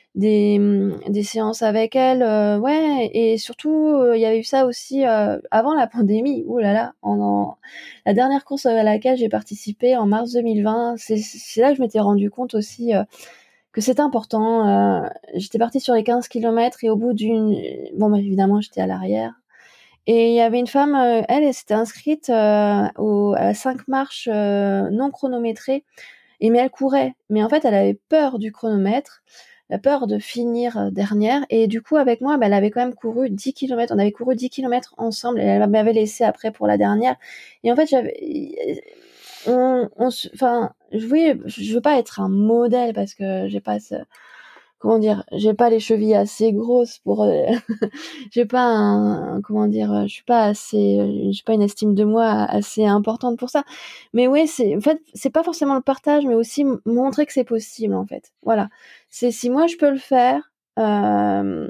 des des séances avec elle. Euh, ouais, et surtout il euh, y avait eu ça aussi euh, avant la pandémie. Ouh là là, en, en- la dernière course à laquelle j'ai participé en mars deux mille vingt, c'est c'est là que je m'étais rendu compte aussi euh, que c'était important. Euh, j'étais partie sur les quinze kilomètres et au bout d'une bon bah, évidemment j'étais à l'arrière. Et il y avait une femme, euh, elle, elle s'était inscrite euh, au, à cinq marches euh, non chronométrées, et mais elle courait. Mais en fait, elle avait peur du chronomètre, la peur de finir euh, dernière. Et du coup, avec moi, bah, elle avait quand même couru dix kilomètres. On avait couru dix kilomètres ensemble et elle m'avait laissé après pour la dernière. Et en fait, j'avais... On, on, enfin, oui, je veux pas être un modèle parce que j'ai pas ce, comment dire, j'ai pas les chevilles assez grosses pour, euh, j'ai pas un, comment dire, je suis pas assez, j'ai pas une estime de moi assez importante pour ça. Mais oui, c'est, en fait, c'est pas forcément le partage, mais aussi m- montrer que c'est possible, en fait. Voilà. C'est si moi je peux le faire, euh,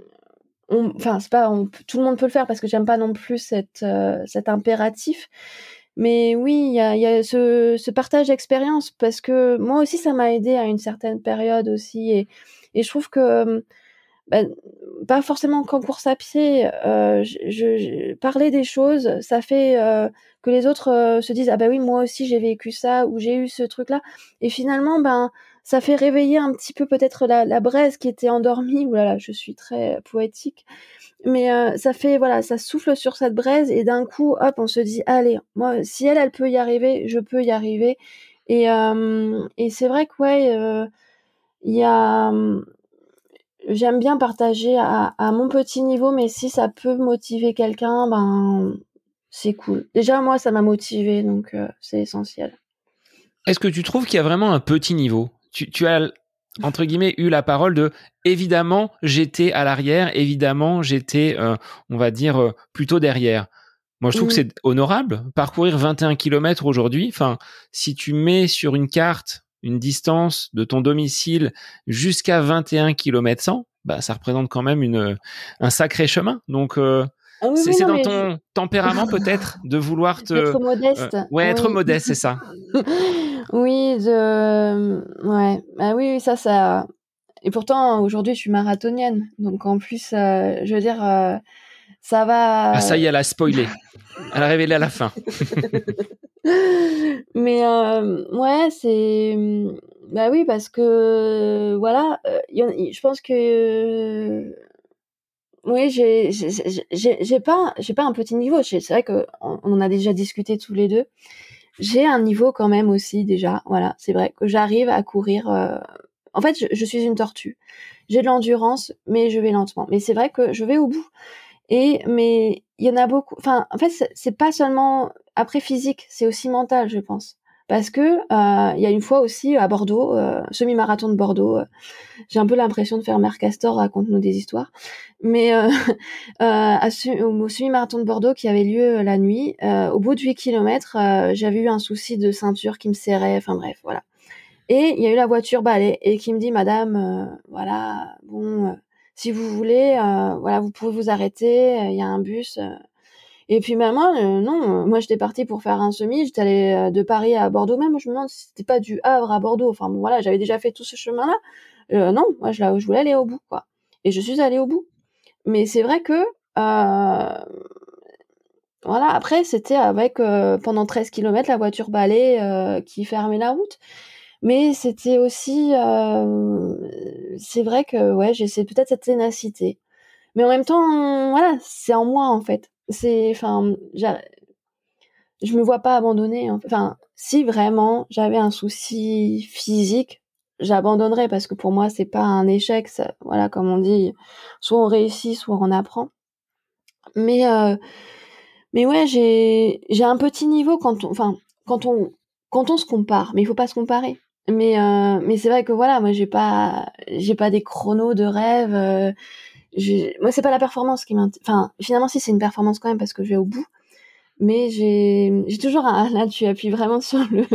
on- enfin, c'est pas, on- tout le monde peut le faire parce que j'aime pas non plus cette, euh, cet impératif. Mais oui, il y a, il y a ce, ce partage d'expérience parce que moi aussi, ça m'a aidé à une certaine période aussi. Et, et je trouve que, bah, pas forcément qu'en course à pied, euh, je, je, je- parler des choses, ça fait euh, que les autres euh, se disent ah bah oui moi aussi j'ai vécu ça ou j'ai eu ce truc là et finalement ben ça fait réveiller un petit peu peut-être la, la braise qui était endormie. Ouh là là, je suis très poétique, mais euh, ça fait voilà, ça souffle sur cette braise et d'un coup hop on se dit allez moi si elle elle peut y arriver, je peux y arriver. Et euh, et c'est vrai que ouais euh, il y a j'aime bien partager à, à mon petit niveau, mais si ça peut motiver quelqu'un, ben c'est cool. Déjà moi ça m'a motivé, donc euh, c'est essentiel. Est-ce que tu trouves qu'il y a vraiment un petit niveau ? tu, tu as, entre guillemets, eu la parole de « évidemment, j'étais à l'arrière, évidemment, j'étais, euh, on va dire, euh, plutôt derrière ». Moi, je trouve que Mm. c'est honorable. Parcourir vingt et un kilomètres aujourd'hui, enfin, si tu mets sur une carte une distance de ton domicile jusqu'à vingt et un kilomètres cent, bah, ça représente quand même une, un sacré chemin. Donc, euh, Ah oui c'est, oui c'est non dans mais je... ton tempérament peut-être de vouloir te... d'être euh, modeste, ouais, être oui. modeste, c'est ça. Oui, de ouais, ah oui oui ça ça et pourtant aujourd'hui je suis marathonienne, donc en plus euh, je veux dire euh, ça Ah, va. ça y est, elle a spoilé. Elle a révélé à la fin. Mais euh, ouais, c'est bah oui parce que voilà, euh, y en- y- je pense que oui, j'ai j'ai j'ai j'ai j'ai pas j'ai pas un petit niveau. C'est c'est vrai que on, on en a déjà discuté tous les deux. J'ai un niveau quand même aussi déjà. Voilà, c'est vrai que j'arrive à courir. euh, En fait, je, je suis une tortue. J'ai de l'endurance, mais je vais lentement. Mais c'est vrai que je vais au bout. Et mais il y en a beaucoup. Enfin, en fait, c'est c'est pas seulement après physique, c'est aussi mental, je pense. Parce que euh, il y a une fois aussi à Bordeaux, euh, semi-marathon de Bordeaux. euh, j'ai un peu l'impression de faire Mère Castor raconte-nous des histoires. Mais euh, euh, à ce- au semi-marathon de Bordeaux qui avait lieu la nuit, euh, au bout de huit kilomètres, euh, j'avais eu un souci de ceinture qui me serrait. Enfin bref, voilà. Et il y a eu la voiture balai et qui me dit Madame, euh, voilà, bon, euh, si vous voulez, euh, voilà, vous pouvez vous arrêter. Il y a un bus. euh. Et puis maman, euh, non, euh, moi j'étais partie pour faire un semi. J'étais allée euh, de Paris à Bordeaux même. Je me demande si c'était pas du Havre à Bordeaux. Enfin bon, voilà, j'avais déjà fait tout ce chemin-là. Euh, non, moi je, je voulais aller au bout, quoi. Et je suis allée au bout. Mais c'est vrai que euh, voilà, après c'était avec, heu, pendant treize kilomètres la voiture balai, heu, qui fermait la route. Mais c'était aussi, hem, c'est vrai que, ouais, j'ai c'est peut-être cette ténacité. Mais en même temps, voilà, c'est en moi, en fait. C'est enfin, j'a je me vois pas abandonner, en enfin, si vraiment j'avais un souci physique, j'abandonnerais parce que pour moi, c'est pas un échec, ça voilà, comme on dit, soit on réussit, soit on apprend. Mais heu, mais ouais, j'ai j'ai un petit niveau quand on enfin, quand on quand on se compare, mais il faut pas se comparer. Mais heu, mais c'est vrai que voilà, moi j'ai pas j'ai pas des chronos de rêve, heu, j'ai moi c'est pas la performance qui m'int enfin, finalement si, c'est une performance quand même parce que je vais au bout, mais j'ai j'ai toujours un là tu appuies vraiment sur le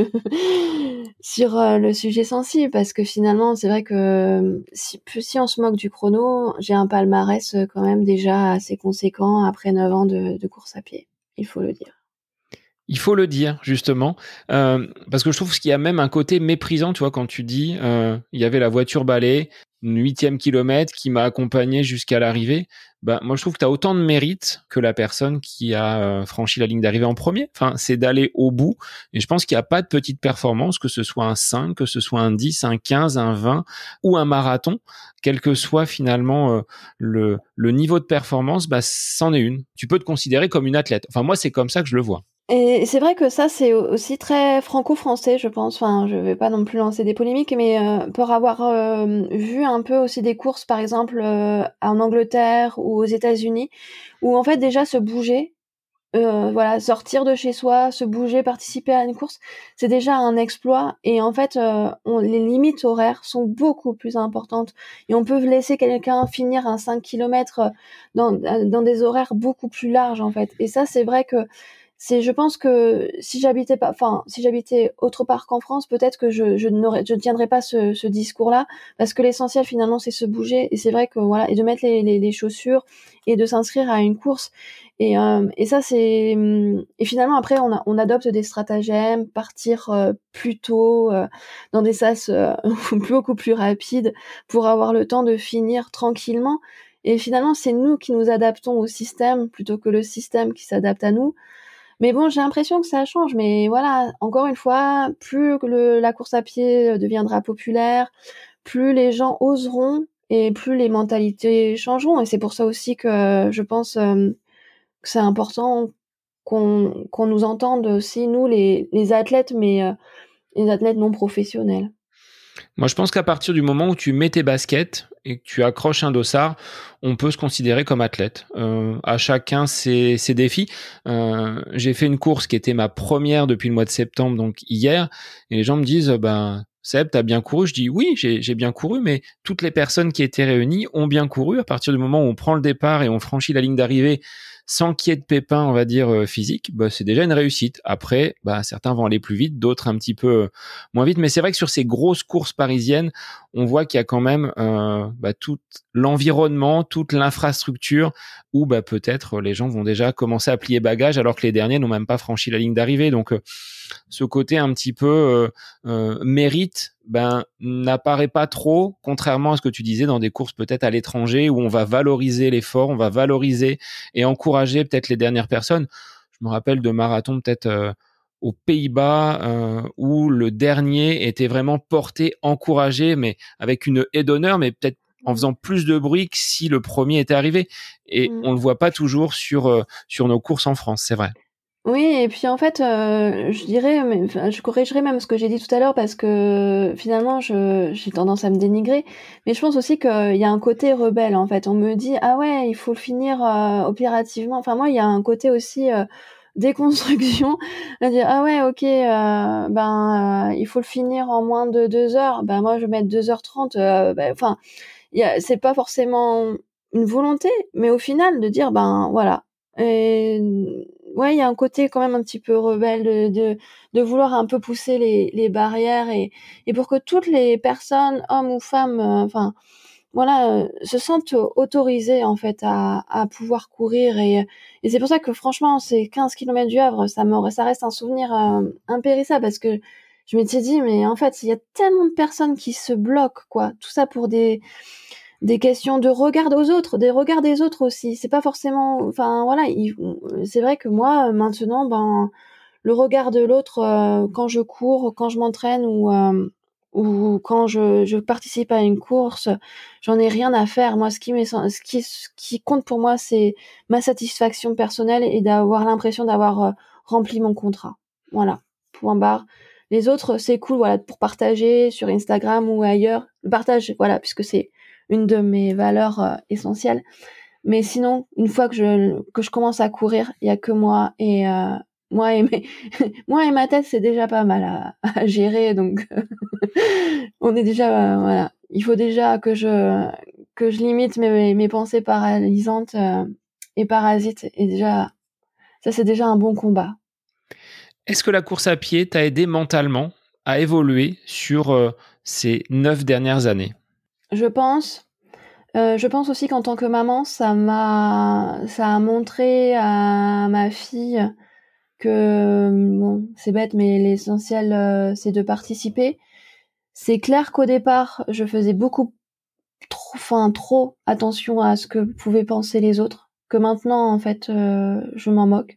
sur, heu, le sujet sensible parce que finalement c'est vrai que, si plus si on se moque du chrono, j'ai un palmarès, heu, quand même déjà assez conséquent après neuf ans de de course à pied, il faut le dire. Il faut le dire justement, heu, parce que je trouve qu'il y a même un côté méprisant, tu vois? Quand tu dis, heu: «Il y avait la voiture balai, huitième kilomètre qui m'a accompagné jusqu'à l'arrivée». Bah, moi je trouve que tu as autant de mérite que la personne qui a, heu, franchi la ligne d'arrivée en premier. Enfin, c'est d'aller au bout et je pense qu'il y a pas de petite performance, que ce soit un cinq, que ce soit un dix, un quinze, un vingt ou un marathon. Quel que soit finalement, heu, le le niveau de performance, bah, c'en est une. Tu peux te considérer comme une athlète. Enfin moi, c'est comme ça que je le vois. Et c'est vrai que ça, c'est au aussi très franco-français, je pense. Enfin, je vais pas non plus lancer des polémiques, mais heu, pour avoir, hem, vu un peu aussi des courses, par exemple, heu, en Angleterre ou aux États-Unis, où en fait déjà se bouger, heu, voilà, sortir de chez soi, se bouger, participer à une course, c'est déjà un exploit et en fait, heu, on les limites horaires sont beaucoup plus importantes et on peut laisser quelqu'un finir un cinq kilomètres, heu, dans dans des horaires beaucoup plus larges, en fait et ça, c'est vrai que c'est je pense que si j'habitais pas enfin, si j'habitais autre part qu'en France, peut-être que je je n'aurais je ne tiendrais pas ce ce discours-là parce que l'essentiel finalement, c'est se bouger et c'est vrai que voilà et de mettre les les les chaussures et de s'inscrire à une course et hem et ça c'est, mmh et finalement après on a on adopte des stratagèmes, partir, heu, plus tôt, heu, dans des sas, heu, beaucoup plus rapides pour avoir le temps de finir tranquillement et finalement c'est nous qui nous adaptons au système plutôt que le système qui s'adapte à nous. Mais bon, j'ai l'impression que ça change, mais voilà, encore une fois, plus que le la course à pied, heu, deviendra populaire, plus les gens oseront et plus les mentalités changeront et c'est pour ça aussi que je pense, hem, que c'est important qu'on qu'on nous entende aussi, nous les les athlètes, mais heu, les athlètes non professionnels. Moi, je pense qu'à partir du moment où tu mets tes baskets et que tu accroches un dossard, on peut se considérer comme athlète. Heu, à chacun ses ses défis. Heu, j'ai fait une course qui était ma première depuis le mois de septembre, donc hier, et les gens me disent: «Ben, Seb, tu as bien couru?» Je dis: «Oui, j'ai j'ai bien couru», mais toutes les personnes qui étaient réunies ont bien couru. À partir du moment où on prend le départ et on franchit la ligne d'arrivée sans qu'il y ait de pépins, on va dire, heu, physiques, bah, c'est déjà une réussite. Après, bah, certains vont aller plus vite, d'autres un petit peu moins vite. Mais c'est vrai que sur ces grosses courses parisiennes, on voit qu'il y a quand même euh, bah, tout l'environnement, toute l'infrastructure où bah, peut-être les gens vont déjà commencer à plier bagages alors que les derniers n'ont même pas franchi la ligne d'arrivée. Donc euh, ce côté un petit peu euh, euh, mérite ben, n'apparaît pas trop, contrairement à ce que tu disais dans des courses peut-être à l'étranger où on va valoriser l'effort, on va valoriser et encourager peut-être les dernières personnes. Je me rappelle de marathons peut-être euh, aux Pays-Bas euh, où le dernier était vraiment porté, encouragé, mais avec une haie d'honneur, mais peut-être en Mmh. faisant plus de bruit que si le premier était arrivé. Et Mmh. on le voit pas toujours sur euh, sur nos courses en France, c'est vrai. Oui et puis en fait, heu, je dirais mais enfin, je corrigerais même ce que j'ai dit tout à l'heure parce que finalement je j'ai tendance à me dénigrer. Mais je pense aussi qu'il y a un côté rebelle, en fait. On me dit: «Ah ouais, il faut le finir, heu, opérativement». Enfin moi, il y a un côté aussi, heu, déconstruction, à dire: «Ah ouais, OK, heu, ben, heu, il faut le finir en moins de deux heures». Ben moi, je vais mettre deux heures trente, heu, bah, enfin, il y a c'est pas forcément une volonté, mais au final de dire: «Ben, voilà». Et ouais, il y a un côté quand même un petit peu rebelle de de de vouloir un peu pousser les les barrières et et pour que toutes les personnes, hommes ou femmes, heu, enfin, voilà, heu, se sentent autorisées en fait à à pouvoir courir et et c'est pour ça que franchement ces quinze kilomètres du Havre, ça me ça reste un souvenir, heu, impérissable parce que je m'étais dit: «Mais en fait, il y a tellement de personnes qui se bloquent quoi». Tout ça pour des des questions de regard aux autres, des regards des autres aussi. C'est pas forcément, enfin voilà, il, c'est vrai que moi maintenant, ben le regard de l'autre euh, quand je cours, quand je m'entraîne ou euh, ou quand je, je participe à une course, j'en ai rien à faire. Moi, ce qui m'est, ce qui, ce qui compte pour moi, c'est ma satisfaction personnelle et d'avoir l'impression d'avoir euh, rempli mon contrat. Voilà, point barre. Les autres, c'est cool, voilà, pour partager sur Instagram ou ailleurs. Le partage, voilà, puisque c'est une de mes valeurs euh, essentielles. Mais sinon, une fois que je que je commence à courir, il y a que moi et euh, moi et mes, moi et ma tête, c'est déjà pas mal à, à gérer. Donc, on est déjà, euh, voilà. Il faut déjà que je que je limite mes mes pensées paralysantes euh, et parasites. Et déjà, ça c'est déjà un bon combat. Est-ce que la course à pied t'a aidé mentalement à évoluer sur euh, ces neuf dernières années? Je pense. Euh, je pense aussi qu'en tant que maman, ça m'a, ça a montré à ma fille que, bon, c'est bête, mais l'essentiel, euh, c'est de participer. C'est clair qu'au départ, je faisais beaucoup trop, enfin, trop attention à ce que pouvaient penser les autres, que maintenant, en fait, euh, je m'en moque.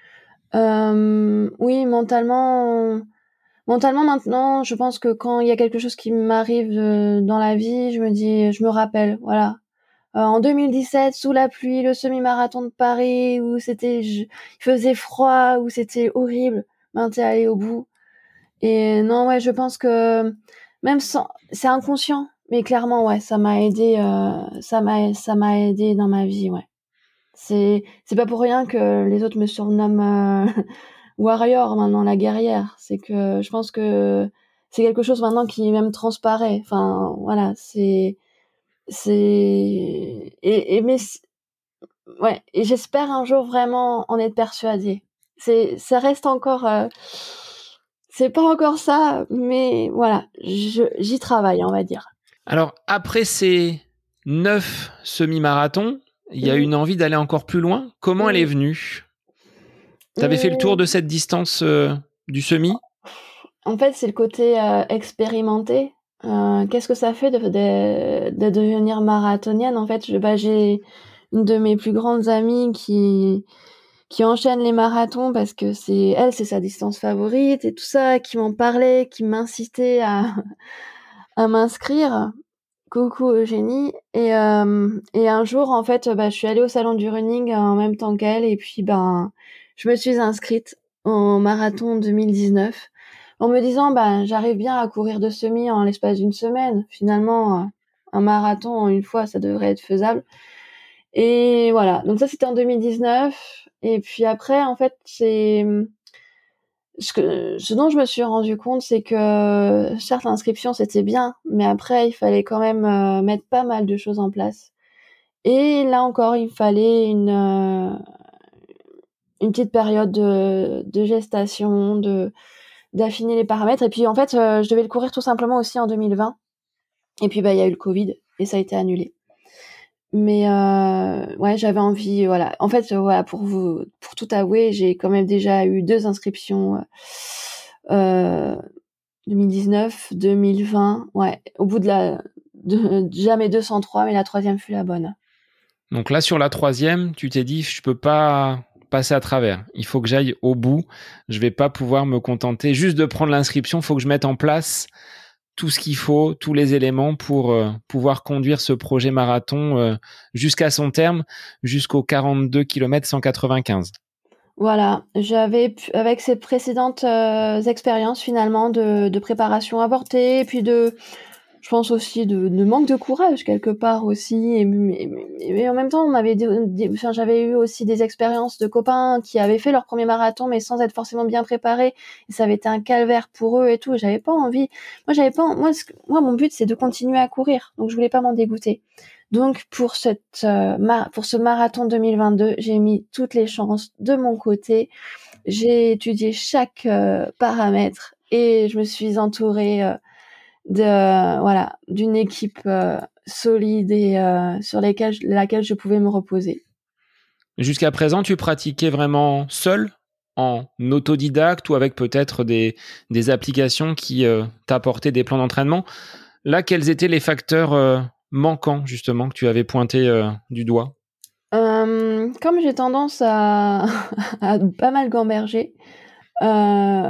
Euh, oui, mentalement, mentalement maintenant, je pense que quand il y a quelque chose qui m'arrive euh, dans la vie, je me dis, je me rappelle, voilà. Euh, en deux mille dix-sept, sous la pluie, le semi-marathon de Paris, où c'était, je, il faisait froid, où c'était horrible, ben t'es allé au bout. Et non, ouais, je pense que même sans, c'est inconscient, mais clairement, ouais, ça m'a aidé, euh, ça m'a, ça m'a aidé dans ma vie, ouais. C'est, c'est pas pour rien que les autres me surnomment euh, Warrior maintenant, la guerrière. C'est que je pense que c'est quelque chose maintenant qui même transparaît. Enfin, voilà, c'est, c'est, et, et mais, ouais, et j'espère un jour vraiment en être persuadée. C'est, ça reste encore, euh, c'est pas encore ça, mais voilà, je, j'y travaille, on va dire. Alors, après ces neuf semi-marathons, il y a Mmh. une envie d'aller encore plus loin. Comment elle est Mmh. venue? Tu avais fait le tour de cette distance euh, du semi? En fait, c'est le côté euh, expérimenté. Euh, qu'est-ce que ça fait de, de, de devenir marathonienne? En fait, je, bah, j'ai une de mes plus grandes amies qui qui enchaîne les marathons parce que c'est elle, c'est sa distance favorite et tout ça, qui m'en parlait, qui m'incitait à à m'inscrire. Coucou Eugénie. Et euh, et un jour, en fait, bah, je suis allée au salon du running en même temps qu'elle et puis ben, je me suis inscrite au marathon deux mille dix-neuf en me disant, bah, j'arrive bien à courir deux semis en l'espace d'une semaine. Finalement, euh, un marathon en une fois, ça devrait être faisable. Et voilà. Donc ça, c'était en deux mille dix-neuf. Et puis après, en fait, c'est ce que, ce dont je me suis rendu compte, c'est que certes l'inscription c'était bien, mais après il fallait quand même euh, mettre pas mal de choses en place. Et là encore, il fallait une euh, une petite période de, de gestation, de d'affiner les paramètres. Et puis en fait, euh, je devais le courir tout simplement aussi en deux mille vingt. Et puis bah il y a eu le Covid et ça a été annulé. Mais euh, ouais, j'avais envie, voilà. En fait, euh, voilà, pour vous, pour tout avouer, j'ai quand même déjà eu deux inscriptions. Euh, deux mille dix-neuf, deux mille vingt, ouais. Au bout de la, de, jamais deux cent trois, mais la troisième fut la bonne. Donc là, sur la troisième, tu t'es dit, je peux pas passer à travers. Il faut que j'aille au bout. Je vais pas pouvoir me contenter juste de prendre l'inscription. Il faut que je mette en place tout ce qu'il faut, tous les éléments pour euh, pouvoir conduire ce projet marathon euh, jusqu'à son terme, jusqu'aux quarante-deux kilomètres cent quatre-vingt-quinze. Voilà, j'avais pu, avec ces précédentes euh, expériences finalement de, de préparation avortée, et puis de, je pense aussi de, de manque de courage quelque part aussi, et, mais, mais, mais en même temps, on avait des, des, enfin, j'avais eu aussi des expériences de copains qui avaient fait leur premier marathon, mais sans être forcément bien préparés, et ça avait été un calvaire pour eux et tout. J'avais pas envie, moi j'avais pas, moi, ce, moi mon but c'est de continuer à courir, donc je voulais pas m'en dégoûter. Donc pour cette euh, ma- pour ce marathon deux mille vingt-deux, j'ai mis toutes les chances de mon côté. J'ai étudié chaque euh, paramètre et je me suis entourée euh, de euh, voilà d'une équipe euh, solide et euh, sur lesquelles, laquelle je pouvais me reposer. Jusqu'à présent, tu pratiquais vraiment seul, en autodidacte ou avec peut-être des, des applications qui euh, t'apportaient des plans d'entraînement. Là, quels étaient les facteurs euh, manquant justement que tu avais pointé euh, du doigt? Euh, comme j'ai tendance à, à pas mal gamberger, euh,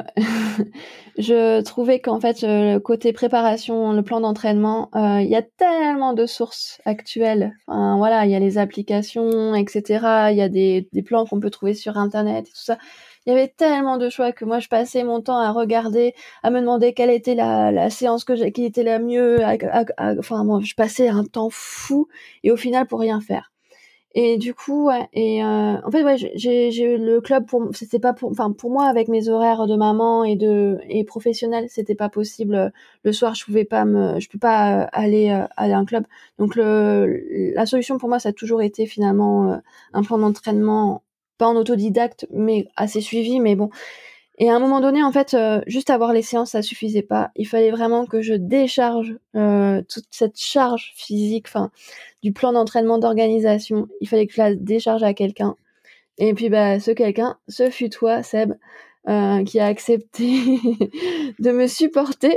je trouvais qu'en fait, euh, le côté préparation, le plan d'entraînement, euh, il y a tellement de sources actuelles. Enfin, voilà, il y a les applications, et cetera. Il y a des, des plans qu'on peut trouver sur Internet et tout ça. Il y avait tellement de choix que moi, je passais mon temps à regarder, à me demander quelle était la, la séance que j'ai, qui était la mieux. À, à, à, enfin, moi, je passais un temps fou et au final, pour rien faire. Et du coup, ouais, et euh, en fait, ouais, j'ai, j'ai eu le club pour, c'était pas pour, enfin, pour moi, avec mes horaires de maman et de, et professionnels, c'était pas possible. Le soir, je pouvais pas me, je peux pas euh, aller, euh, aller à un club. Donc, le, la solution pour moi, ça a toujours été finalement euh, un plan d'entraînement, pas en autodidacte, mais assez suivi, mais bon. Et à un moment donné, en fait, euh, juste avoir les séances, ça suffisait pas. Il fallait vraiment que je décharge euh, toute cette charge physique, enfin, du plan d'entraînement, d'organisation. Il fallait que je la décharge à quelqu'un. Et puis, bah, ce quelqu'un, ce fut toi, Seb, euh, qui a accepté de me supporter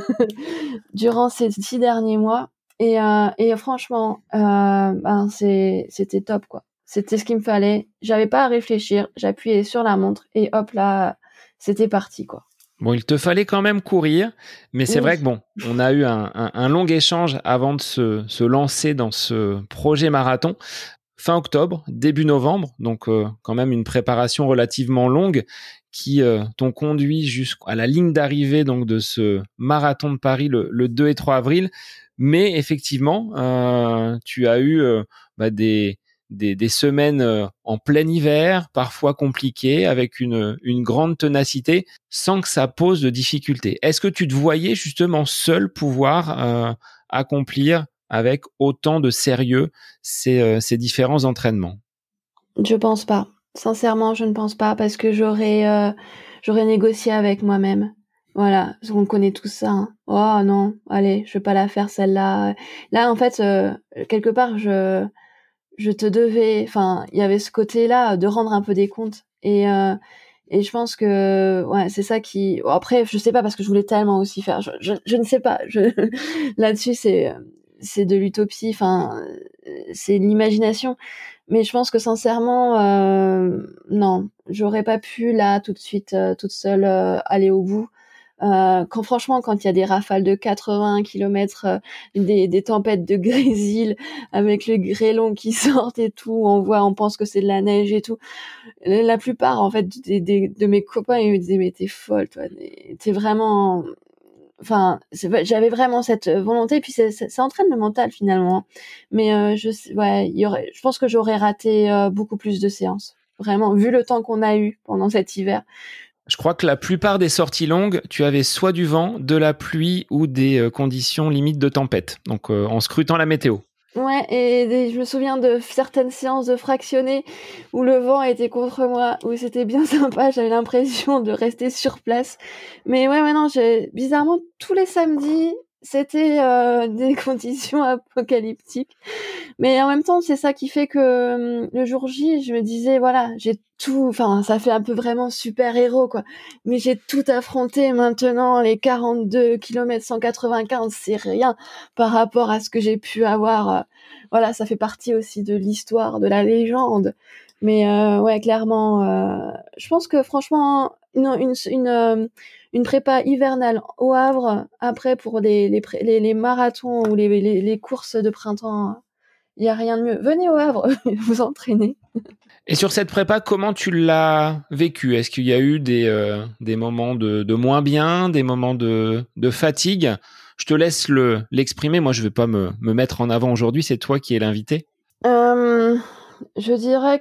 durant ces six derniers mois. Et, euh, et franchement, euh, ben, c'est, c'était top, quoi. C'était ce qu'il me fallait. J'avais pas à réfléchir. J'appuyais sur la montre et hop là, c'était parti, quoi. Bon, il te fallait quand même courir, mais c'est Oui. vrai que bon, on a eu un, un, un long échange avant de se, se lancer dans ce projet marathon. Fin octobre, début novembre, donc euh, quand même une préparation relativement longue qui euh, t'ont conduit jusqu'à la ligne d'arrivée donc de ce marathon de Paris le, le deux et trois avril. Mais effectivement, euh, tu as eu euh, bah, des des, des semaines euh, en plein hiver, parfois compliquées, avec une, une grande ténacité, sans que ça pose de difficultés. Est-ce que tu te voyais justement seul pouvoir euh, accomplir avec autant de sérieux ces, euh, ces différents entraînements? Je pense pas. Sincèrement, je ne pense pas parce que j'aurais euh, j'aurais négocié avec moi-même. Voilà, parce qu'on connaît tout ça. Hein. Oh non, allez, je vais pas la faire celle-là. Là, en fait, euh, quelque part, je je te devais, enfin, il y avait ce côté-là de rendre un peu des comptes. Et, euh, et je pense que, ouais, c'est ça qui, bon, après, je sais pas parce que je voulais tellement aussi faire, je, je, je ne sais pas, je, là-dessus, c'est, c'est de l'utopie, enfin, c'est de l'imagination. Mais je pense que sincèrement, euh, non, j'aurais pas pu là, tout de suite, euh, toute seule, euh, aller au bout. Euh, quand franchement, quand il y a des rafales de quatre-vingts kilomètres, euh, des, des tempêtes de grésil avec le grêlon qui sortent et tout, on voit, on pense que c'est de la neige et tout. La plupart, en fait, des, des, de mes copains, ils me disaient, mais t'es folle, toi, t'es vraiment, enfin, c'est, j'avais vraiment cette volonté, puis c'est, c'est, ça entraîne le mental finalement. Mais euh, je, ouais, il y aurait, je pense que j'aurais raté euh, beaucoup plus de séances. Vraiment, vu le temps qu'on a eu pendant cet hiver. Je crois que la plupart des sorties longues, tu avais soit du vent, de la pluie ou des euh, conditions limites de tempête. Donc, euh, en scrutant la météo. Ouais, et des, je me souviens de certaines séances de fractionnés où le vent était contre moi, où c'était bien sympa, j'avais l'impression de rester sur place. Mais ouais, ouais, non, j'ai, bizarrement, tous les samedis, c'était euh, des conditions apocalyptiques. Mais en même temps, c'est ça qui fait que hum, le jour J, je me disais, voilà, j'ai tout, enfin, ça fait un peu vraiment super-héros, quoi. Mais j'ai tout affronté maintenant, les quarante-deux kilomètres cent quatre-vingt-quinze, c'est rien par rapport à ce que j'ai pu avoir. euh, voilà, ça fait partie aussi de l'histoire, de la légende. Mais euh, ouais, clairement, euh, je pense que franchement, une, une, une, euh, une prépa hivernale au Havre, après pour les, les, pré- les, les marathons ou les, les, les courses de printemps, il y a rien de mieux. Venez au Havre, vous entraînez. Et sur cette prépa, comment tu l'as vécu? Est-ce qu'il y a eu des, euh, des moments de, de moins bien, des moments de, de fatigue? Je te laisse le, l'exprimer. Moi, je vais pas me, me mettre en avant aujourd'hui. C'est toi qui es l'invité. Euh, je dirais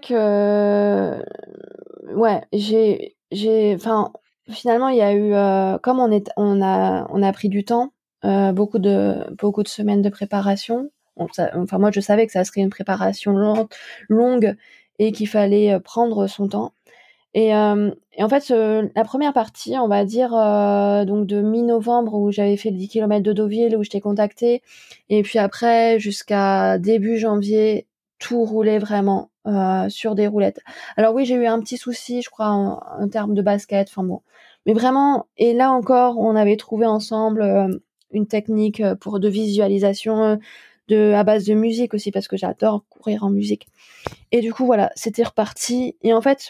que ouais, j'ai j'ai enfin finalement il y a eu euh, comme on est on a on a pris du temps, euh, beaucoup de beaucoup de semaines de préparation. On- ça- enfin moi je savais que ça serait une préparation lente, longue et qu'il fallait euh, prendre son temps. Et, euh, et en fait, euh, la première partie, on va dire, euh, donc de mi-novembre où j'avais fait le dix kilomètres de Deauville, où je t'ai contacté, et puis après, jusqu'à début janvier, tout roulait vraiment euh, sur des roulettes. Alors oui, j'ai eu un petit souci, je crois, en, en termes de basket, enfin bon. Mais vraiment, et là encore, on avait trouvé ensemble euh, une technique pour de visualisation. de à base de musique aussi parce que j'adore courir en musique. Et du coup voilà, c'était reparti. Et en fait,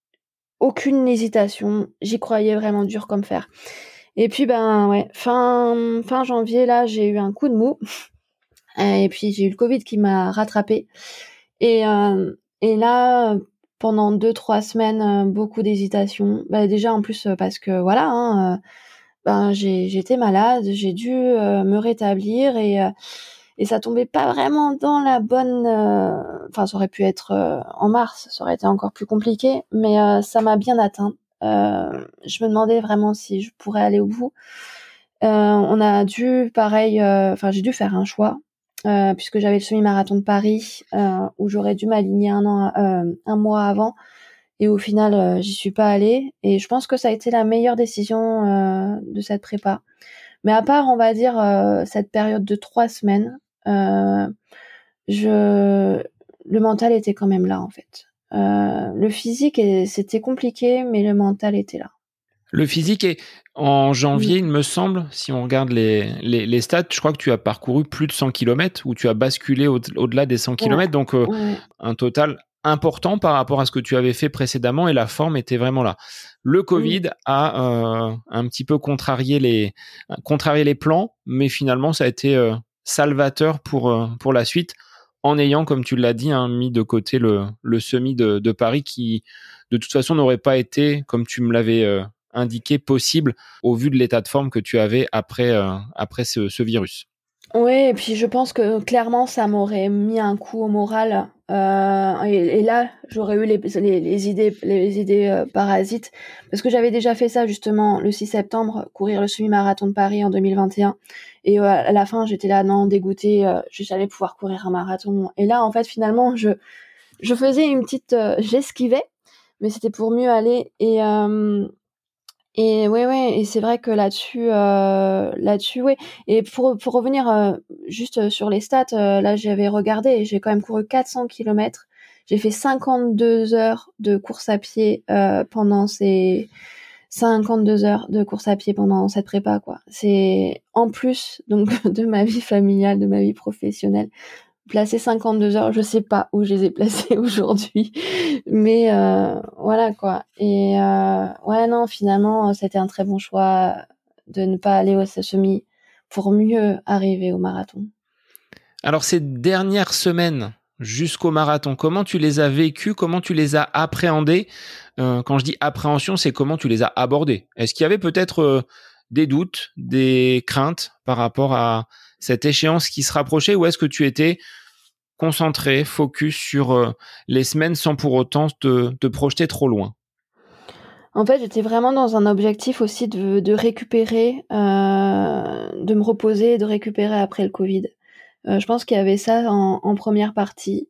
aucune hésitation, j'y croyais vraiment dur comme fer. Et puis ben ouais, fin fin janvier là, j'ai eu un coup de mou et puis j'ai eu le Covid qui m'a rattrapée. Et euh, et là pendant deux trois semaines, euh, beaucoup d'hésitation. Bah déjà en plus euh, parce que voilà, hein, euh, ben j'ai j'étais malade, j'ai dû euh, me rétablir et euh, et ça tombait pas vraiment dans la bonne. euh, Enfin, ça aurait pu être euh, en mars, ça aurait été encore plus compliqué, mais euh, ça m'a bien atteint. Euh, je me demandais vraiment si je pourrais aller au bout. Euh, on a dû, pareil, euh, enfin j'ai dû faire un choix euh, puisque j'avais le semi-marathon de Paris euh, où j'aurais dû m'aligner un an, euh, un mois avant. Et au final, euh, j'y suis pas allée. Et je pense que ça a été la meilleure décision euh, de cette prépa. Mais à part, on va dire, euh, cette période de trois semaines, euh, je... le mental était quand même là, en fait. Euh, le physique, et- c'était compliqué, mais le mental était là. Le physique est en Mm. janvier, il me semble, si on regarde les, les, les stats, je crois que tu as parcouru plus de cent kilomètres ou tu as basculé au- au-delà des cent Ouais, kilomètres, donc euh, ouais. un total important par rapport à ce que tu avais fait précédemment et la forme était vraiment là. Le Mm. Covid a euh, un petit peu contrarié les, contrarié les plans, mais finalement ça a été euh, salvateur pour, euh, pour la suite en ayant, comme tu l'as dit, hein, mis de côté le, le semi de, de Paris qui, de toute façon, n'aurait pas été, comme tu me l'avais euh, indiqué, possible au vu de l'état de forme que tu avais après, euh, après ce, ce virus. Ouais, et puis je pense que clairement ça m'aurait mis un coup au moral. Euh, et, et là, j'aurais eu les, les, les idées, les idées euh, parasites, parce que j'avais déjà fait ça justement le six septembre, courir le semi-marathon de Paris en deux mille vingt et un. Et euh, à la fin, j'étais là, non, dégoûtée, euh, j'allais pouvoir courir un marathon. Et là, en fait, finalement, je, je faisais une petite, euh, j'esquivais, mais c'était pour mieux aller. Et euh, et ouais, ouais, et c'est vrai que là-dessus, euh, là-dessus, ouais. Et pour pour revenir euh, juste euh, sur les stats, euh, là j'avais regardé et j'ai quand même couru quatre cents kilomètres. J'ai fait cinquante-deux heures de course à pied euh, pendant ces cinquante-deux heures de course à pied pendant cette prépa, quoi. C'est en plus donc de ma vie familiale, de ma vie professionnelle. Placer cinquante-deux heures, je sais pas où je les ai placées aujourd'hui, mais euh, voilà quoi. Et euh, ouais, non, finalement, c'était un très bon choix de ne pas aller au semi pour mieux arriver au marathon. Alors ces dernières semaines jusqu'au marathon, comment tu les as vécues, comment tu les as appréhendées? Euh, quand je dis appréhension, c'est comment tu les as abordées. Est-ce qu'il y avait peut-être euh, des doutes, des craintes par rapport à cette échéance qui se rapprochait, ou est-ce que tu étais concentré, focus sur euh, les semaines sans pour autant te, te projeter trop loin? En fait, j'étais vraiment dans un objectif aussi de, de récupérer, euh, de me reposer et de récupérer après le Covid. Euh, je pense qu'il y avait ça en, en première partie.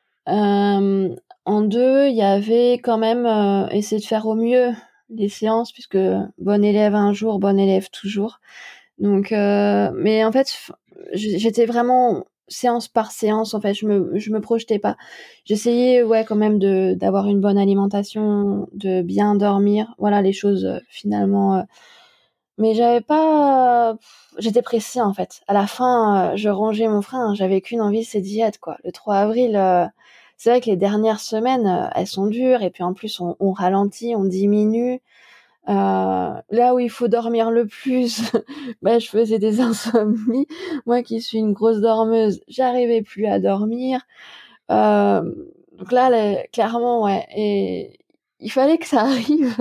Euh, En deux, il y avait quand même euh, essayer de faire au mieux les séances, puisque bon élève un jour, bon élève toujours. Donc, euh, mais en fait, f- j- j'étais vraiment séance par séance. En fait, je me, je me projetais pas. J'essayais, ouais, quand même de d'avoir une bonne alimentation, de bien dormir. Voilà les choses euh, finalement. euh, mais j'avais pas. J'étais pressée en fait. À la fin, euh, je rangeais mon frein. J'avais qu'une envie, c'est d'y être quoi. Le trois avril, euh, c'est vrai que les dernières semaines, euh, elles sont dures. Et puis en plus, on, on ralentit, on diminue. Euh, Là où il faut dormir le plus, bah, je faisais des insomnies. Moi qui suis une grosse dormeuse, j'arrivais plus à dormir. Euh, donc là, là, clairement, ouais. Et il fallait que ça arrive.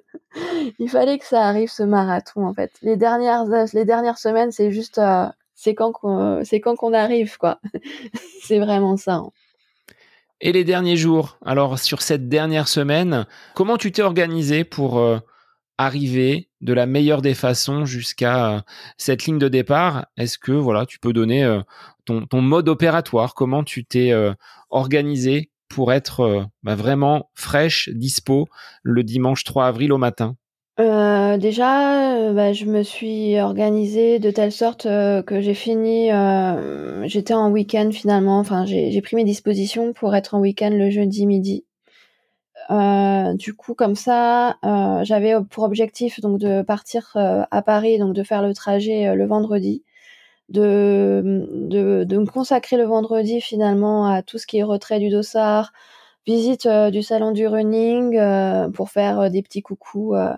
Il fallait que ça arrive ce marathon en fait. Les dernières les dernières semaines, c'est juste euh, c'est quand qu'on c'est quand qu'on arrive quoi. C'est vraiment ça. Hein. Et les derniers jours, alors sur cette dernière semaine, comment tu t'es organisé pour euh, arriver de la meilleure des façons jusqu'à euh, cette ligne de départ? Est-ce que voilà, tu peux donner euh, ton, ton mode opératoire? Comment tu t'es euh, organisé pour être euh, bah, vraiment fraîche, dispo le dimanche trois avril au matin? Euh, déjà, euh, bah, je me suis organisée de telle sorte euh, que j'ai fini. Euh, j'étais en week-end finalement. Enfin, j'ai j'ai pris mes dispositions pour être en week-end le jeudi midi. Euh, du coup, comme ça, euh, j'avais pour objectif donc de partir euh, à Paris, donc de faire le trajet euh, le vendredi. de, de, de me consacrer le vendredi finalement à tout ce qui est retrait du dossard, visite euh, du salon du running euh, pour faire euh, des petits coucous euh,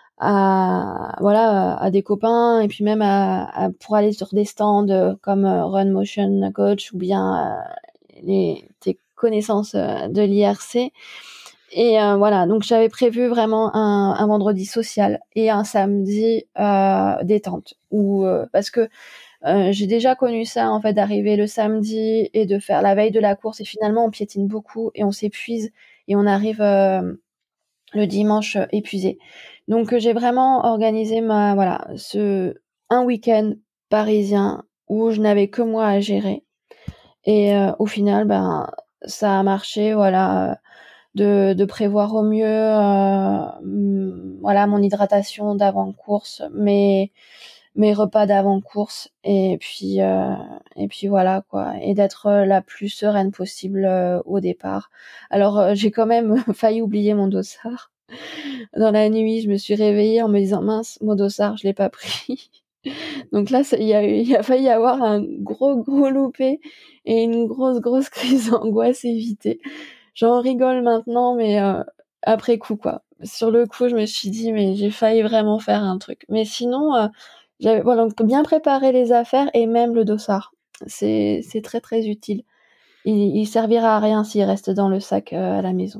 à voilà à des copains et puis même à, à pour aller sur des stands euh, comme euh, Run Motion Coach ou bien euh, les tes connaissances euh, de l'I R C. Et euh, voilà, donc j'avais prévu vraiment un, un vendredi social et un samedi euh, détente, où euh, parce que euh, j'ai déjà connu ça en fait, d'arriver le samedi et de faire la veille de la course et finalement on piétine beaucoup et on s'épuise et on arrive euh, le dimanche euh, épuisé. Donc euh, j'ai vraiment organisé ma voilà ce un week-end parisien où je n'avais que moi à gérer et euh, au final ben ça a marché, voilà. Euh, de, de prévoir au mieux euh, mm, voilà mon hydratation d'avant-course, mes, mes repas d'avant-course et puis euh, et puis voilà quoi, et d'être la plus sereine possible euh, au départ. Alors euh, j'ai quand même failli oublier mon dossard. Dans la nuit, je me suis réveillée en me disant mince, mon dossard, je l'ai pas pris. Donc là, il y a eu, il a failli y avoir un gros gros loupé et une grosse grosse crise d'angoisse évitée. J'en rigole maintenant, mais euh, après coup, quoi. Sur le coup, je me suis dit, mais j'ai failli vraiment faire un truc. Mais sinon, euh, j'avais voilà, donc bien préparer les affaires et même le dossard. C'est, c'est très, très utile. Il, il servira à rien s'il reste dans le sac euh, à la maison.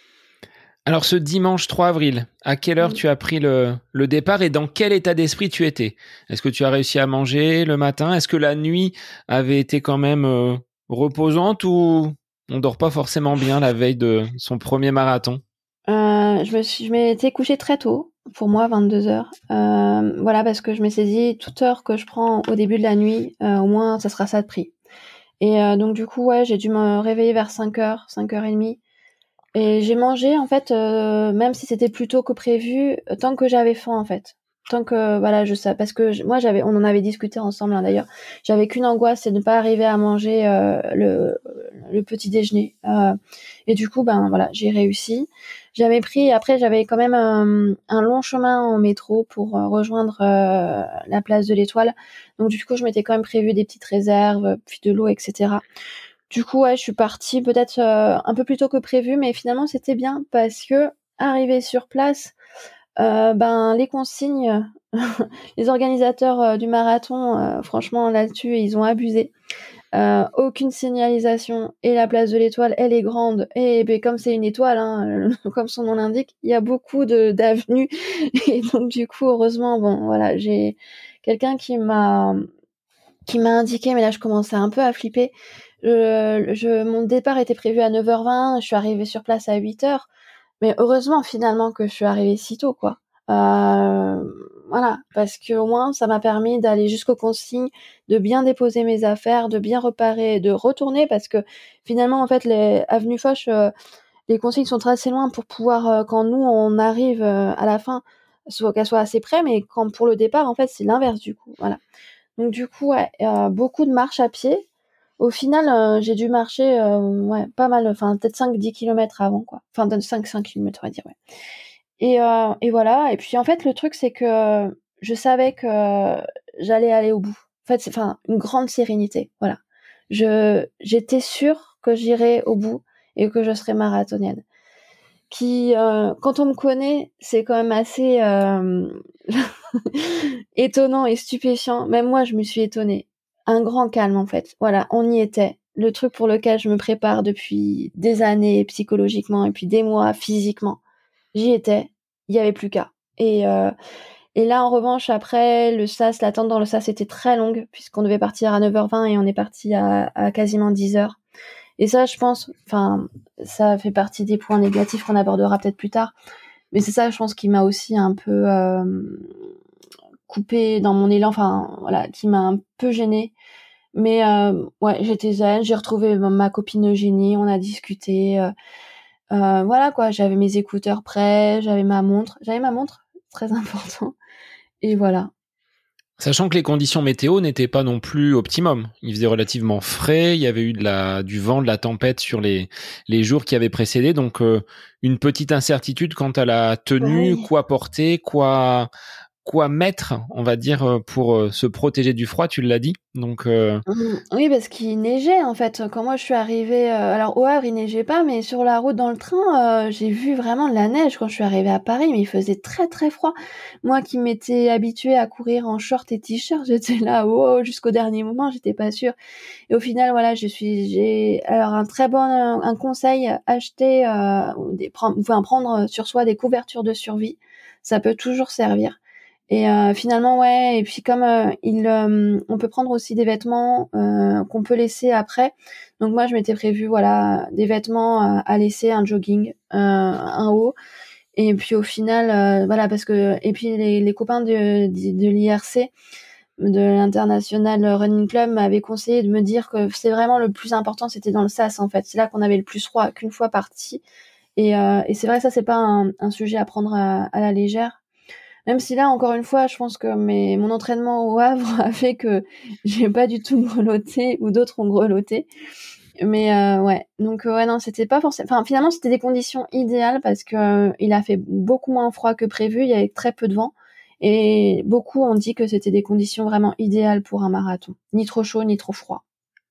Alors ce dimanche trois avril, à quelle heure mmh. tu as pris le, le départ et dans quel état d'esprit tu étais ? Est-ce que tu as réussi à manger le matin ? Est-ce que la nuit avait été quand même euh, reposante ou on dort pas forcément bien la veille de son premier marathon ? euh, je, me suis, je m'étais couchée très tôt, pour moi vingt-deux heures. Euh, voilà, parce que je m'étais dit, toute heure que je prends au début de la nuit, euh, au moins ça sera ça de prix. Et euh, donc du coup, ouais, j'ai dû me réveiller vers cinq heures, cinq heures trente. Et j'ai mangé, en fait, euh, même si c'était plus tôt que prévu, tant que j'avais faim, en fait. Tant que, voilà, je sais. Parce que je, moi, j'avais, on en avait discuté ensemble, hein, d'ailleurs. J'avais qu'une angoisse, c'est de ne pas arriver à manger euh, le, le petit déjeuner. Euh, et du coup, ben voilà, j'ai réussi. J'avais pris, après, j'avais quand même un, un long chemin en métro pour euh, rejoindre euh, la place de l'Étoile. Donc, du coup, je m'étais quand même prévu des petites réserves, puis de l'eau, et cetera. Du coup, ouais, je suis partie peut-être euh, un peu plus tôt que prévu, mais finalement, c'était bien parce que, arrivé sur place, euh, ben, les consignes, les organisateurs euh, du marathon, euh, franchement, là-dessus, ils ont abusé. Euh, aucune signalisation et la place de l'Étoile, elle est grande. Et ben, comme c'est une étoile, hein, comme son nom l'indique, il y a beaucoup de, d'avenues. Et donc, du coup, heureusement, bon, voilà, j'ai quelqu'un qui m'a, qui m'a indiqué, mais là, je commençais un peu à flipper. Je, je, mon départ était prévu à neuf heures vingt, je suis arrivée sur place à huit heures, mais heureusement finalement que je suis arrivée si tôt, quoi. Euh, voilà, parce que au moins ça m'a permis d'aller jusqu'aux consignes, de bien déposer mes affaires, de bien reparer, de retourner, parce que finalement en fait les avenues Foch, euh, les consignes sont très loin pour pouvoir, euh, quand nous on arrive euh, à la fin, soit qu'elles soient assez près, mais quand pour le départ en fait c'est l'inverse du coup, voilà. Donc du coup ouais, euh, beaucoup de marche à pied. Au final, euh, j'ai dû marcher euh, ouais, pas mal, enfin peut-être cinq dix kilomètres avant, quoi. Enfin cinq cinq kilomètres, on va dire, ouais. Et, euh, et voilà, et puis en fait, le truc, c'est que je savais que j'allais aller au bout. En fait, c'est enfin une grande sérénité, voilà. Je, j'étais sûre que j'irais au bout et que je serais marathonienne. Qui, euh, quand on me connaît, c'est quand même assez euh, étonnant et stupéfiant. Même moi, je me suis étonnée. Un grand calme, en fait. Voilà, on y était. Le truc pour lequel je me prépare depuis des années psychologiquement et puis des mois physiquement. J'y étais. Il y avait plus qu'à. Et, euh, et là, en revanche, après, le sas, l'attente dans le sas était très longue puisqu'on devait partir à neuf heures vingt et on est parti à, à quasiment dix heures. Et ça, je pense, enfin, ça fait partie des points négatifs qu'on abordera peut-être plus tard. Mais c'est ça, je pense, qui m'a aussi un peu euh, coupé dans mon élan, enfin, voilà, qui m'a un peu gênée. Mais euh, ouais, j'étais zen, j'ai retrouvé ma, ma copine Eugénie, on a discuté. Euh, euh, voilà quoi, j'avais mes écouteurs prêts, j'avais ma montre, j'avais ma montre, très important. Et voilà. Sachant que les conditions météo n'étaient pas non plus optimum. Il faisait relativement frais, il y avait eu de la, du vent, de la tempête sur les, les jours qui avaient précédé, donc euh, une petite incertitude quant à la tenue, oui. Quoi porter, quoi quoi mettre, on va dire, pour euh, se protéger du froid, tu l'as dit. Donc, euh... Mmh, oui, parce qu'il neigeait en fait. Quand moi je suis arrivée, euh, alors au Havre il neigeait pas, mais sur la route dans le train, euh, j'ai vu vraiment de la neige quand je suis arrivée à Paris, mais il faisait très très froid. Moi qui m'étais habituée à courir en short et t-shirt, j'étais là, oh, jusqu'au dernier moment, j'étais pas sûre. Et au final, voilà, je suis, j'ai, alors un très bon, un, un conseil, acheter, euh, des, prendre, enfin prendre sur soi des couvertures de survie, ça peut toujours servir. Et euh, finalement, ouais. Et puis comme euh, il, euh, on peut prendre aussi des vêtements euh, qu'on peut laisser après. Donc moi, je m'étais prévu, voilà, des vêtements à, à laisser, un jogging, euh, un haut. Et puis au final, euh, voilà, parce que et puis les, les copains de, de, de l'I R C, de l'International Running Club, m'avaient conseillé de me dire que c'est vraiment le plus important, c'était dans le sas en fait. C'est là qu'on avait le plus froid qu'une fois parti. Et, euh, et c'est vrai que ça, c'est pas un, un sujet à prendre à, à la légère. Même si là, encore une fois, je pense que mes, mon entraînement au Havre a fait que j'ai pas du tout grelotté ou d'autres ont grelotté. Mais euh, ouais, donc euh, ouais non, c'était pas forcément. Enfin, finalement, c'était des conditions idéales parce que euh, il a fait beaucoup moins froid que prévu. Il y avait très peu de vent et beaucoup ont dit que c'était des conditions vraiment idéales pour un marathon. Ni trop chaud, ni trop froid.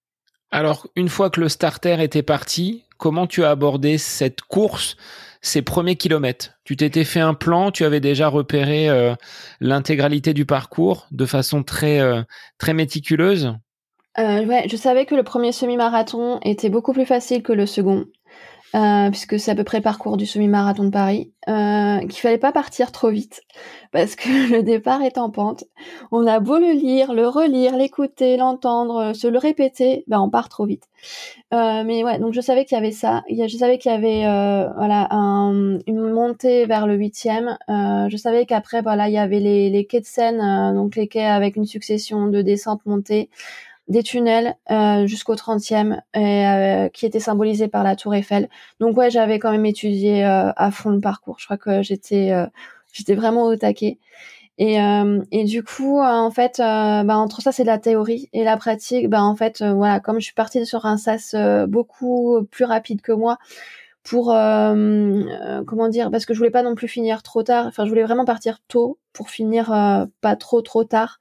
Alors, une fois que le starter était parti, comment tu as abordé cette course, ces premiers kilomètres? Tu t'étais fait un plan, tu avais déjà repéré euh, l'intégralité du parcours de façon très, euh, très méticuleuse? Euh, ouais, je savais que le premier semi-marathon était beaucoup plus facile que le second. Euh, puisque c'est à peu près le parcours du semi-marathon de Paris, euh, qu'il fallait pas partir trop vite, parce que le départ est en pente. On a beau le lire, le relire, l'écouter, l'entendre, se le répéter, ben on part trop vite. Euh, mais ouais, donc je savais qu'il y avait ça. Je savais qu'il y avait euh, voilà un, une montée vers le huitième. Euh, je savais qu'après voilà il y avait les, les quais de Seine, euh, donc les quais avec une succession de descentes montées, des tunnels euh, jusqu'au trentième et, euh, qui étaient symbolisés par la Tour Eiffel. Donc ouais, j'avais quand même étudié euh, à fond le parcours. Je crois que j'étais euh, j'étais vraiment au taquet. Et euh, et du coup, euh, en fait, euh, bah, entre ça c'est de la théorie et la pratique. Bah en fait, euh, voilà, comme je suis partie sur un sas euh, beaucoup plus rapide que moi pour euh, euh, comment dire, parce que je voulais pas non plus finir trop tard. Enfin, je voulais vraiment partir tôt pour finir euh, pas trop trop tard.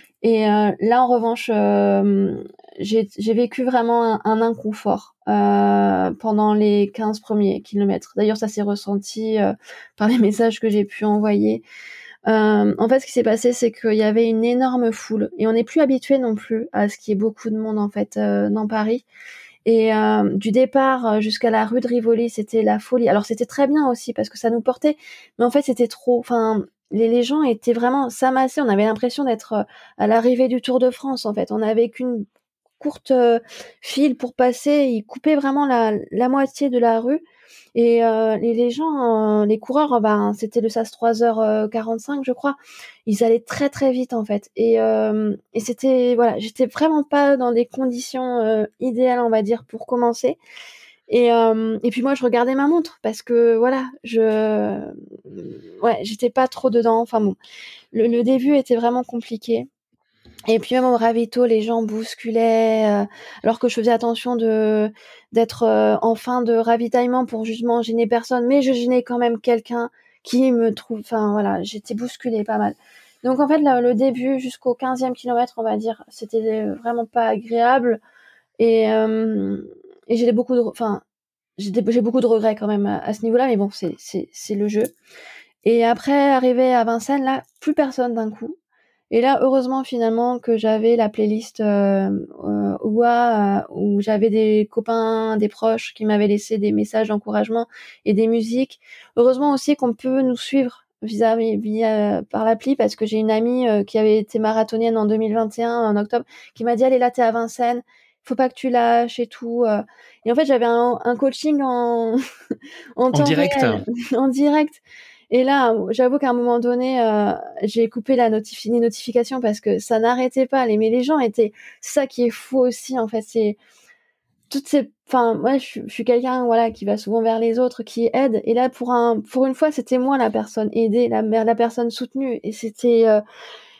Et euh, là, en revanche, euh, j'ai, j'ai vécu vraiment un, un inconfort euh, pendant les quinze premiers kilomètres. D'ailleurs, ça s'est ressenti euh, par les messages que j'ai pu envoyer. Euh, en fait, ce qui s'est passé, c'est qu'il y avait une énorme foule et on n'est plus habitué non plus à ce qu'il y ait beaucoup de monde en fait euh, dans Paris. Et euh, du départ jusqu'à la rue de Rivoli, c'était la folie. Alors c'était très bien aussi parce que ça nous portait, mais en fait c'était trop. Enfin, les, les gens étaient vraiment s'amasser. On avait l'impression d'être à l'arrivée du Tour de France. En fait, on n'avait qu'une courte euh, file pour passer. Ils coupaient vraiment la, la moitié de la rue. Et euh, les, les gens, euh, les coureurs, ben c'était le sas trois heures quarante-cinq, je crois. Ils allaient très très vite en fait. Et, euh, et c'était voilà, j'étais vraiment pas dans des conditions euh, idéales, on va dire, pour commencer. Et euh, et puis moi, je regardais ma montre parce que voilà, je ouais, j'étais pas trop dedans. Enfin bon, le, le début était vraiment compliqué. Et puis même au ravito, les gens bousculaient, euh, alors que je faisais attention de d'être euh, en fin de ravitaillement pour justement gêner personne, mais je gênais quand même quelqu'un qui me trouve. Enfin voilà, j'étais bousculée pas mal. Donc en fait, là, le début jusqu'au quinzième kilomètre, on va dire, c'était vraiment pas agréable. Et, euh, et j'ai beaucoup de, enfin, j'ai, des- j'ai beaucoup de regrets quand même à, à ce niveau-là, mais bon, c'est c'est c'est le jeu. Et après, arrivé à Vincennes, là, plus personne d'un coup. Et là, heureusement finalement que j'avais la playlist euh, euh, O U A euh, où j'avais des copains, des proches qui m'avaient laissé des messages d'encouragement et des musiques. Heureusement aussi qu'on peut nous suivre vis-à-vis via, par l'appli parce que j'ai une amie euh, qui avait été marathonienne en deux mille vingt et un en octobre qui m'a dit allez là t'es à Vincennes, faut pas que tu lâches et tout. euh. Et en fait j'avais un, un coaching en en En temps direct? réel, en direct. Et là, j'avoue qu'à un moment donné, euh, j'ai coupé la notifi- les notifications parce que ça n'arrêtait pas. Les, mais les gens étaient, c'est ça qui est fou aussi, en fait, c'est toutes ces, enfin, moi, je, suis- je suis quelqu'un, voilà, qui va souvent vers les autres, qui aide. Et là, pour un, pour une fois, c'était moi la personne aidée, la, la personne soutenue. Et c'était, euh,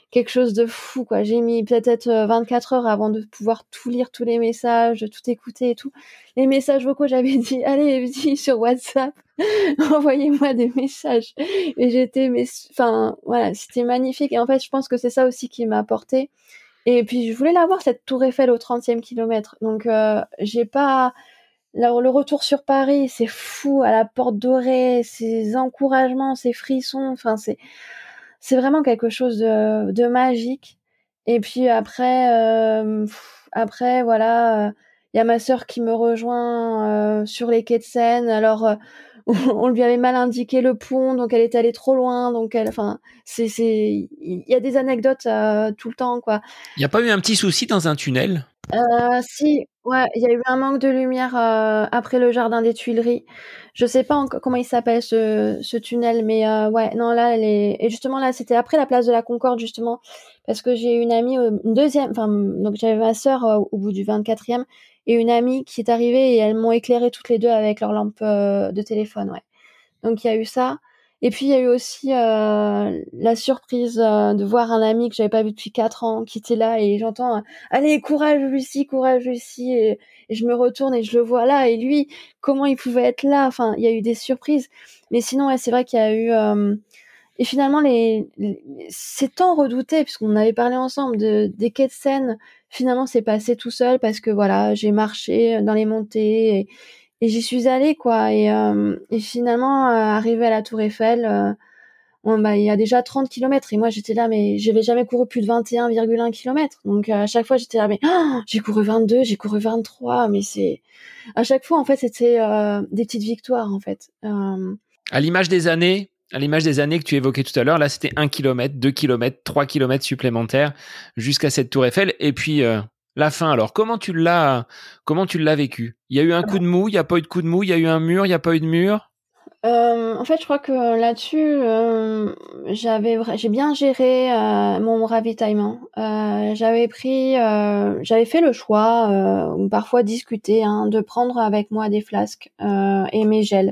quelque chose de fou, quoi. J'ai mis peut-être vingt-quatre heures avant de pouvoir tout lire, tous les messages, de tout écouter et tout. Les messages vocaux, j'avais dit, allez, vas-y, sur WhatsApp, envoyez-moi des messages. Et j'étais, mais, enfin, voilà, c'était magnifique. Et en fait, je pense que c'est ça aussi qui m'a apporté. Et puis, je voulais la voir, cette tour Eiffel au trentième kilomètre. Donc, euh, j'ai pas, le, le retour sur Paris, c'est fou, à la Porte Dorée, ces encouragements, ces frissons, enfin, c'est, c'est vraiment quelque chose de, de magique. Et puis après, euh, après voilà, il euh, y a ma sœur qui me rejoint euh, sur les quais de Seine. Alors, euh, on lui avait mal indiqué le pont, donc elle est allée trop loin. Donc, elle, enfin, c'est, c'est, il y a des anecdotes euh, tout le temps, quoi. Il n'y a pas eu un petit souci dans un tunnel? Euh, si, ouais, il y a eu un manque de lumière euh, après le jardin des Tuileries. Je sais pas encore comment il s'appelle ce, ce tunnel, mais euh, ouais, non là, elle est... et justement là, c'était après la place de la Concorde justement, parce que j'ai une amie, euh, une deuxième, enfin donc j'avais ma sœur euh, au bout du vingt-quatrième et une amie qui est arrivée et elles m'ont éclairé toutes les deux avec leur lampe euh, de téléphone, ouais. Donc il y a eu ça. Et puis il y a eu aussi euh, la surprise euh, de voir un ami que j'avais pas vu depuis quatre ans qui était là et j'entends euh, allez courage Lucie, courage Lucie et, et je me retourne et je le vois là et lui comment il pouvait être là. Enfin il y a eu des surprises. Mais sinon ouais, c'est vrai qu'il y a eu euh, et finalement les, les c'est tant redouté puisqu'on avait parlé ensemble de des quais de Seine. Finalement c'est passé tout seul parce que voilà j'ai marché dans les montées. Et, et j'y suis allée, quoi. Et, euh, et finalement, euh, arrivée à la Tour Eiffel, euh, on, bah, il y a déjà trente kilomètres. Et moi, j'étais là, mais j'avais jamais couru plus de vingt et un virgule un kilomètres. Donc, euh, à chaque fois, j'étais là, mais oh, j'ai couru vingt-deux, j'ai couru vingt-trois. Mais c'est... À chaque fois, en fait, c'était euh, des petites victoires, en fait. Euh... À l'image des années, à l'image des années que tu évoquais tout à l'heure, là, c'était un kilomètre, deux kilomètres, trois kilomètres supplémentaires jusqu'à cette Tour Eiffel. Et puis... Euh... La fin, alors, comment tu l'as, comment tu l'as vécu? Il y a eu un coup de mou, il n'y a pas eu de coup de mou, il y a eu un mur, il n'y a pas eu de mur? Euh, en fait, je crois que là-dessus, euh, j'avais, j'ai bien géré euh, mon ravitaillement. Euh, j'avais pris, euh, j'avais fait le choix, euh, ou parfois discuté, hein, de prendre avec moi des flasques euh, et mes gels.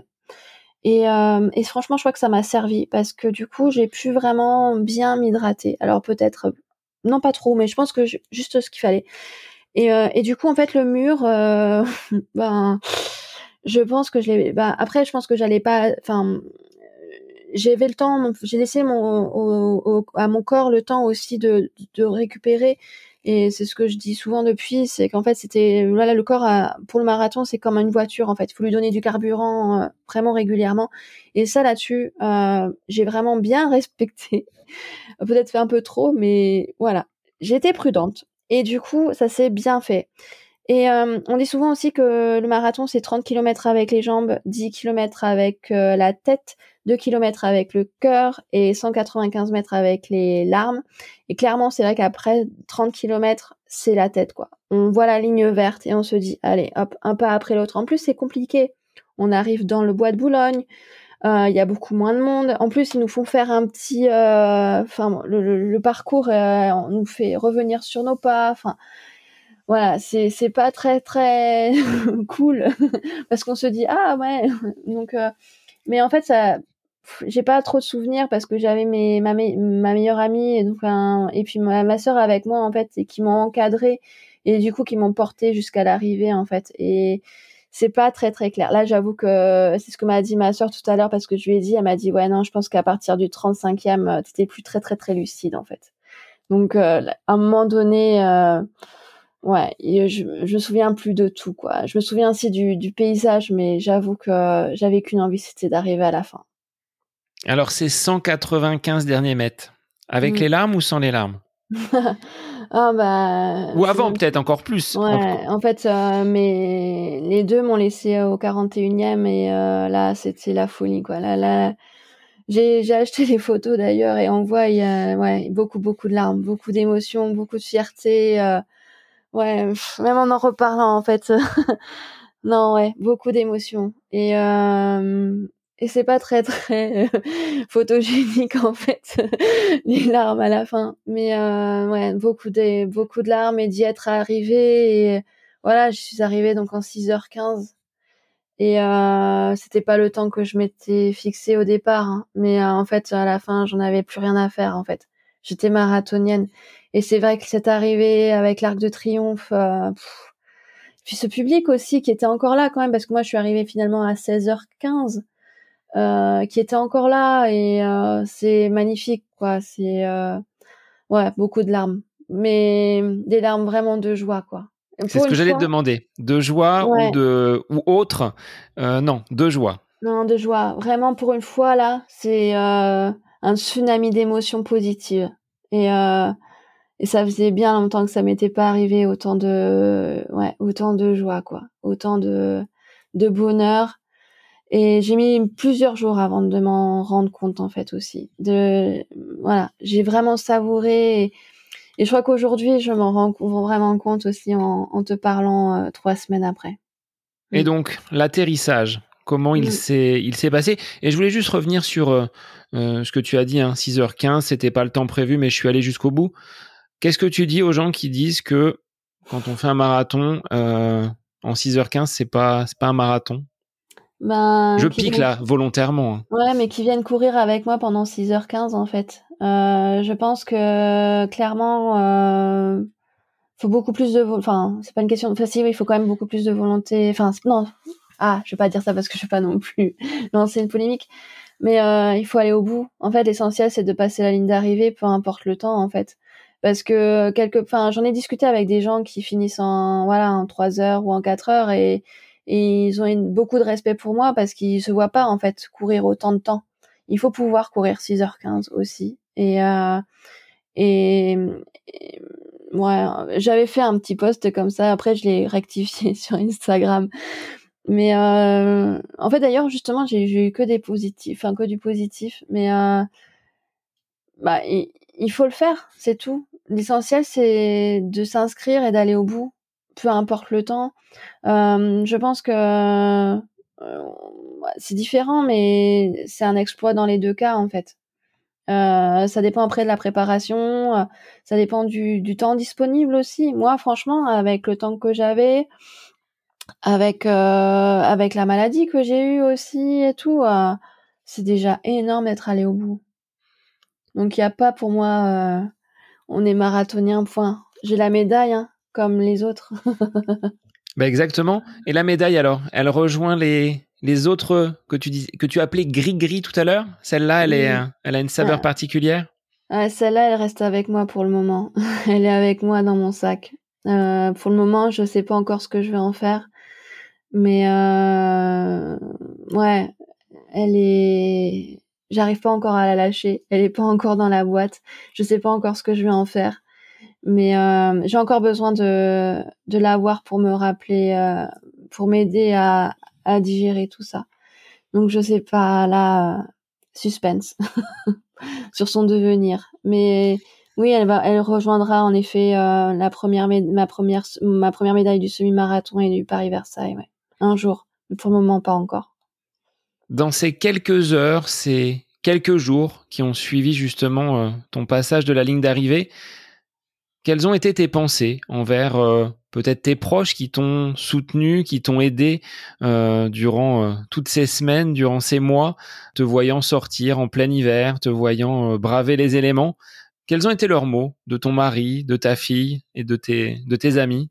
Et, euh, et franchement, je crois que ça m'a servi parce que du coup, j'ai pu vraiment bien m'hydrater. Alors peut-être, non pas trop, mais je pense que je, juste ce qu'il fallait. Et, euh, et du coup, en fait, le mur, euh, ben, je pense que je l'ai. Ben, après, je pense que j'allais pas. Enfin, j'avais le temps. J'ai laissé mon au, au, à mon corps le temps aussi de de récupérer. Et c'est ce que je dis souvent depuis, c'est qu'en fait, c'était voilà, le corps a, pour le marathon, c'est comme une voiture en fait. Il faut lui donner du carburant euh, vraiment régulièrement. Et ça là-dessus, euh, j'ai vraiment bien respecté. Peut-être fait un peu trop, mais voilà, j'étais prudente. Et du coup, ça s'est bien fait. Et euh, on dit souvent aussi que le marathon, c'est trente kilomètres avec les jambes, dix kilomètres avec euh, la tête, deux kilomètres avec le cœur et cent quatre-vingt-quinze mètres avec les larmes. Et clairement, c'est vrai qu'après trente kilomètres, c'est la tête, quoi. On voit la ligne verte et on se dit, allez, hop, un pas après l'autre. En plus, c'est compliqué. On arrive dans le bois de Boulogne. Il euh, y a beaucoup moins de monde. En plus, ils nous font faire un petit... Enfin, euh, le, le, le parcours euh, on nous fait revenir sur nos pas. Enfin, voilà, c'est c'est pas très très cool parce qu'on se dit ah ouais. Donc, euh, mais en fait, ça, j'ai pas trop de souvenirs parce que j'avais mes ma, ma meilleure amie et donc un, et puis ma, ma sœur avec moi en fait et qui m'ont encadré et du coup qui m'ont porté jusqu'à l'arrivée en fait. Et c'est pas très très clair. Là, j'avoue que c'est ce que m'a dit ma sœur tout à l'heure parce que je lui ai dit, elle m'a dit ouais non, je pense qu'à partir du trente-cinquième, t'étais plus très très très lucide en fait. Donc euh, à un moment donné, euh, ouais, je, je me souviens plus de tout quoi. Je me souviens aussi du, du paysage, mais j'avoue que j'avais qu'une envie, c'était d'arriver à la fin. Alors c'est cent quatre-vingt-quinze derniers mètres, avec mmh. les larmes ou sans les larmes? Ah bah. Ou avant peut-être encore plus. Ouais, en fait, euh, mais les deux m'ont laissé au quarante et unième et euh, là c'était la folie quoi. Là, là, j'ai j'ai acheté les photos d'ailleurs et on voit il y a ouais beaucoup beaucoup de larmes, beaucoup d'émotions, beaucoup de fierté. Euh, ouais, pff, même en en reparlant en fait. Non ouais, beaucoup d'émotions et euh, et c'est pas très très photogénique en fait les larmes à la fin, mais euh, ouais beaucoup de beaucoup de larmes et d'y être arrivée et voilà, je suis arrivée donc en six heures quinze et euh, c'était pas le temps que je m'étais fixé au départ, hein, mais euh, en fait à la fin j'en avais plus rien à faire en fait. j'étais marathonienne. Et c'est vrai que cette arrivée avec l'Arc de Triomphe, euh, pff, puis ce public aussi qui était encore là quand même, parce que moi je suis arrivée finalement à seize heures quinze, euh, qui était encore là, et euh, c'est magnifique, quoi. C'est euh, ouais, beaucoup de larmes, mais des larmes vraiment de joie, quoi. Et C'est pour ce que une j'allais te fois, demander. De joie ou ouais, de ou autre. Euh, non, de joie. non, de joie. Vraiment, pour une fois, là, c'est euh, un tsunami d'émotions positives. Et, euh, et ça faisait bien longtemps que ça m'était pas arrivé, autant de, ouais, autant de joie, quoi. Autant de, de bonheur. Et j'ai mis plusieurs jours avant de m'en rendre compte, en fait, aussi. De, voilà, j'ai vraiment savouré. Et, et je crois qu'aujourd'hui, je m'en rends vraiment compte aussi en, en te parlant euh, trois semaines après. Et Mm. donc, l'atterrissage, comment il Mm. s'est, il s'est passé? Et je voulais juste revenir sur euh, euh, ce que tu as dit, hein, six heures quinze, c'était pas le temps prévu, mais je suis allé jusqu'au bout. Qu'est-ce que tu dis aux gens qui disent que quand on fait un marathon, euh, en six heures quinze, c'est pas, c'est pas un marathon? Je Ben, qui pique là, volontairement, hein. Ouais, mais qui viennent courir avec moi pendant six heures quinze, en fait. Euh, je pense que clairement, euh, faut beaucoup plus de, vo- enfin, c'est pas une question. Enfin, si, oui, il faut quand même beaucoup plus de volonté. Enfin, c'est- non. Ah, je vais pas dire ça parce que je vais pas non plus lancer une polémique. Mais euh, il faut aller au bout. En fait, l'essentiel, c'est de passer la ligne d'arrivée, peu importe le temps, en fait. Parce que quelque, enfin, j'en ai discuté avec des gens qui finissent en, voilà, en trois heures ou en quatre heures, et, et ils ont une- beaucoup de respect pour moi parce qu'ils se voient pas, en fait, courir autant de temps. Il faut pouvoir courir six heures quinze aussi. Et, euh, et, et ouais, j'avais fait un petit post comme ça. Après, je l'ai rectifié sur Instagram. Mais euh, en fait, d'ailleurs, justement, j'ai, j'ai eu que des positifs, enfin que du positif. Mais euh, bah, il, il faut le faire, c'est tout. L'essentiel, c'est de s'inscrire et d'aller au bout, peu importe le temps. Euh, je pense que euh, ouais, c'est différent, mais c'est un exploit dans les deux cas, en fait. Euh, ça dépend après de la préparation, euh, ça dépend du, du temps disponible aussi. Moi, franchement, avec le temps que j'avais, avec euh, avec la maladie que j'ai eue aussi et tout, euh, c'est déjà énorme d'être allé au bout. Donc il y a pas pour moi, euh, on est marathonien, point. J'ai la médaille, hein, comme les autres. Bah exactement. Et la médaille alors, elle rejoint les les autres que tu dis que tu appelais gris-gris tout à l'heure. Celle-là, elle est, Mm. euh, elle a une saveur Ah, particulière. ah, celle-là, elle reste avec moi pour le moment. Elle est avec moi dans mon sac. Euh, pour le moment, je sais pas encore ce que je vais en faire, mais euh, ouais, elle est. J'arrive pas encore à la lâcher. Elle est pas encore dans la boîte. Je sais pas encore ce que je vais en faire. Mais euh, j'ai encore besoin de, de l'avoir pour me rappeler, euh, pour m'aider à, à digérer tout ça. Donc je sais pas, là, euh, suspense sur son devenir. Mais oui, elle va, elle rejoindra en effet euh, la première, mé- ma première, ma première médaille du semi-marathon et du Paris-Versailles, ouais. Un jour, mais pour le moment pas encore. Dans ces quelques heures, ces quelques jours qui ont suivi justement euh, ton passage de la ligne d'arrivée, quelles ont été tes pensées envers euh, peut-être tes proches qui t'ont soutenu, qui t'ont aidé euh, durant euh, toutes ces semaines, durant ces mois, te voyant sortir en plein hiver, te voyant euh, braver les éléments? Quels ont été leurs mots de ton mari, de ta fille et de tes, de tes amis?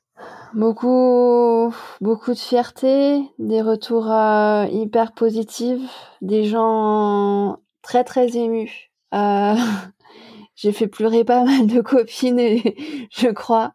Beaucoup, beaucoup de fierté, des retours euh, hyper positifs, des gens très très émus. Euh, j'ai fait pleurer pas mal de copines, et, je crois.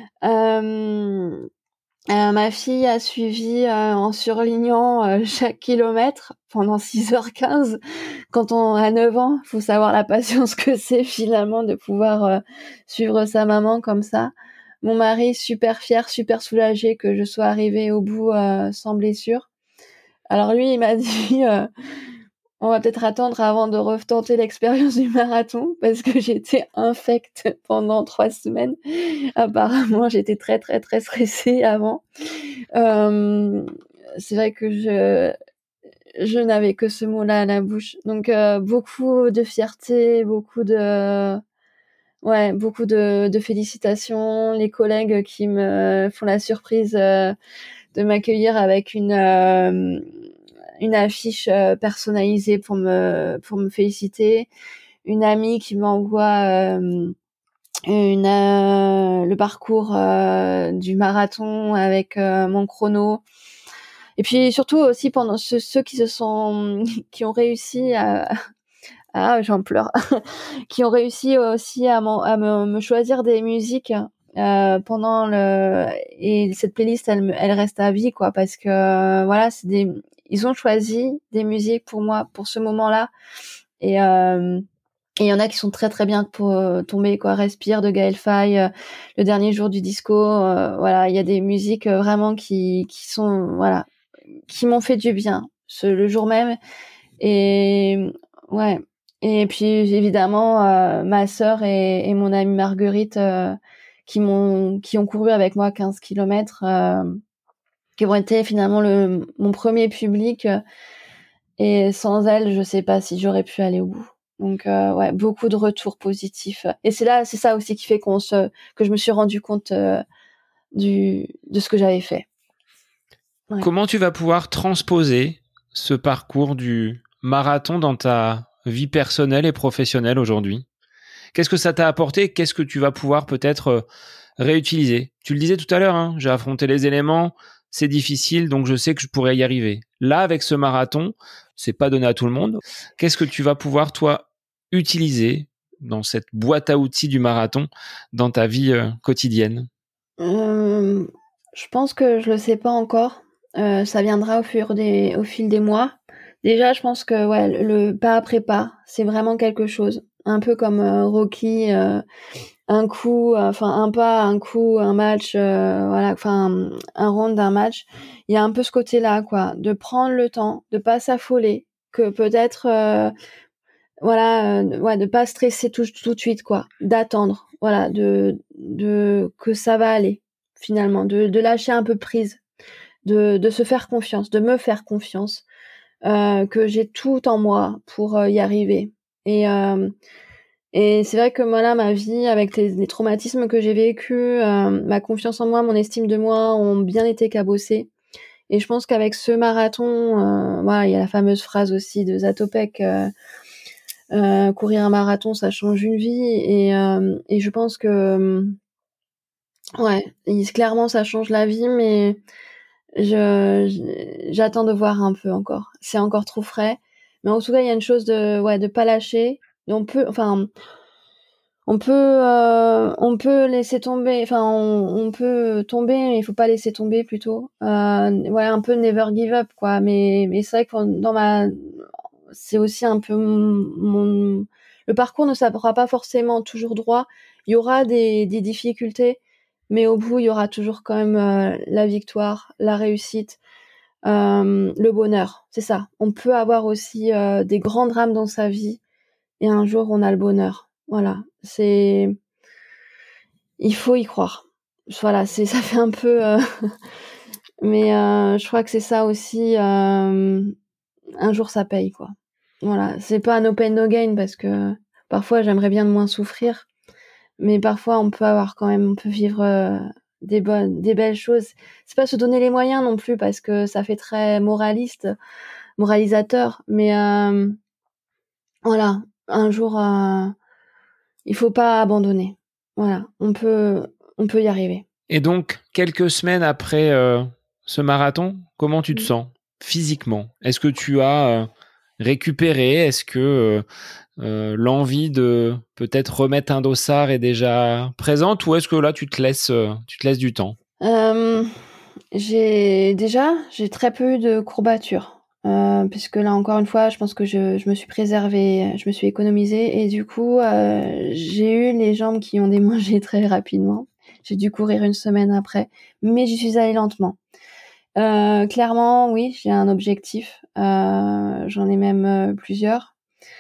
Euh, euh, ma fille a suivi euh, en surlignant euh, chaque kilomètre pendant six heures quinze. Quand on a neuf ans, faut savoir la patience que c'est finalement de pouvoir euh, suivre sa maman comme ça. Mon mari, super fier, super soulagé que je sois arrivée au bout euh, sans blessure. Alors lui, il m'a dit, euh, on va peut-être attendre avant de retenter l'expérience du marathon parce que j'étais infecte pendant trois semaines. Apparemment, j'étais très très très stressée avant. Euh, c'est vrai que je je n'avais que ce mot-là à la bouche. Donc euh, beaucoup de fierté, beaucoup de ouais, beaucoup de, de félicitations. Les collègues qui me font la surprise euh, de m'accueillir avec une euh, une affiche euh, personnalisée pour me pour me féliciter, une amie qui m'envoie euh, une euh, le parcours euh, du marathon avec euh, mon chrono. Et puis surtout aussi pendant ceux, ceux qui se sont qui ont réussi à ah j'en pleure qui ont réussi aussi à, à me, me choisir des musiques euh, pendant le et cette playlist elle elle reste à vie quoi parce que euh, voilà c'est des ils ont choisi des musiques pour moi pour ce moment-là et euh, et il y en a qui sont très très bien pour euh, tomber quoi. Respire de Gaël Faye, euh, le dernier jour du disco, euh, voilà, il y a des musiques euh, vraiment qui qui sont voilà, qui m'ont fait du bien ce le jour même et ouais. Et puis évidemment euh, ma sœur et, et mon amie Marguerite euh, qui m'ont qui ont couru avec moi quinze kilomètres euh, qui ont été finalement le mon premier public euh, et sans elles, je sais pas si j'aurais pu aller au bout. Donc euh, ouais, beaucoup de retours positifs. Et c'est là, c'est ça aussi qui fait qu'on se, que je me suis rendu compte euh, du de ce que j'avais fait. Ouais. Comment tu vas pouvoir transposer ce parcours du marathon dans ta vie personnelle et professionnelle aujourd'hui ? Qu'est-ce que ça t'a apporté ? Qu'est-ce que tu vas pouvoir peut-être euh, réutiliser ? Tu le disais tout à l'heure, hein, j'ai affronté les éléments, c'est difficile, donc je sais que je pourrais y arriver. Là, avec ce marathon, c'est pas donné à tout le monde. Qu'est-ce que tu vas pouvoir, toi, utiliser dans cette boîte à outils du marathon dans ta vie euh, quotidienne ? Euh, je pense que je le sais pas encore. Euh, ça viendra au fur des, au fil des mois. Déjà, je pense que ouais, le, le pas après pas, c'est vraiment quelque chose. Un peu comme euh, Rocky, euh, un coup, enfin euh, un pas, un coup, un match, euh, voilà, enfin un round d'un match. Il y a un peu ce côté-là, quoi, de prendre le temps, de pas s'affoler, que peut-être, euh, voilà, euh, ouais, de pas stresser tout, tout de suite, quoi, d'attendre, voilà, de, de que ça va aller finalement, de, de lâcher un peu prise, de, de se faire confiance, de me faire confiance, euh, que j'ai tout en moi pour euh, y arriver. Et euh, et c'est vrai que moi là, ma vie, avec les, les traumatismes que j'ai vécus, euh, ma confiance en moi, mon estime de moi ont bien été cabossées. Et je pense qu'avec ce marathon, euh, voilà, il y a la fameuse phrase aussi de Zatopek, euh, euh, courir un marathon, ça change une vie. Et, euh, et je pense que, ouais, clairement, ça change la vie, mais je, j'attends de voir un peu encore. C'est encore trop frais. Mais en tout cas, il y a une chose de, ouais, de pas lâcher. On peut, enfin, on peut, euh, on peut laisser tomber, enfin, on, on peut tomber, mais il faut pas laisser tomber plutôt. Euh, voilà, un peu never give up, quoi. Mais, mais c'est vrai que dans ma, c'est aussi un peu mon, mon- le parcours ne sera pas forcément toujours droit. Il y aura des, des difficultés, mais au bout, il y aura toujours quand même euh, la victoire, la réussite, euh, le bonheur. C'est ça. On peut avoir aussi euh, des grands drames dans sa vie, et un jour, on a le bonheur. Voilà, c'est, il faut y croire. Voilà, c'est, ça fait un peu, euh... mais euh, je crois que c'est ça aussi. Euh... Un jour, ça paye, quoi. Voilà, c'est pas no pain no gain parce que parfois, j'aimerais bien de moins souffrir, mais parfois, on peut avoir quand même, on peut vivre euh, des bonnes, des belles choses. C'est pas se donner les moyens non plus parce que ça fait très moraliste, moralisateur, mais euh... voilà, un jour. Euh... Il faut pas abandonner. Voilà, on peut, on peut y arriver. Et donc, quelques semaines après euh, ce marathon, comment tu te sens physiquement ? Est-ce que tu as euh, récupéré ? Est-ce que euh, euh, l'envie de peut-être remettre un dossard est déjà présente ? Ou est-ce que là, tu te laisses, euh, tu te laisses du temps ? euh, J'ai déjà, j'ai très peu eu de courbatures. Euh, puisque là encore une fois, je pense que je, je me suis préservée, je me suis économisée et du coup, euh, j'ai eu les jambes qui ont démangé très rapidement. J'ai dû courir une semaine après, mais j'y suis allée lentement. Euh, clairement, oui, j'ai un objectif. Euh, j'en ai même euh, plusieurs.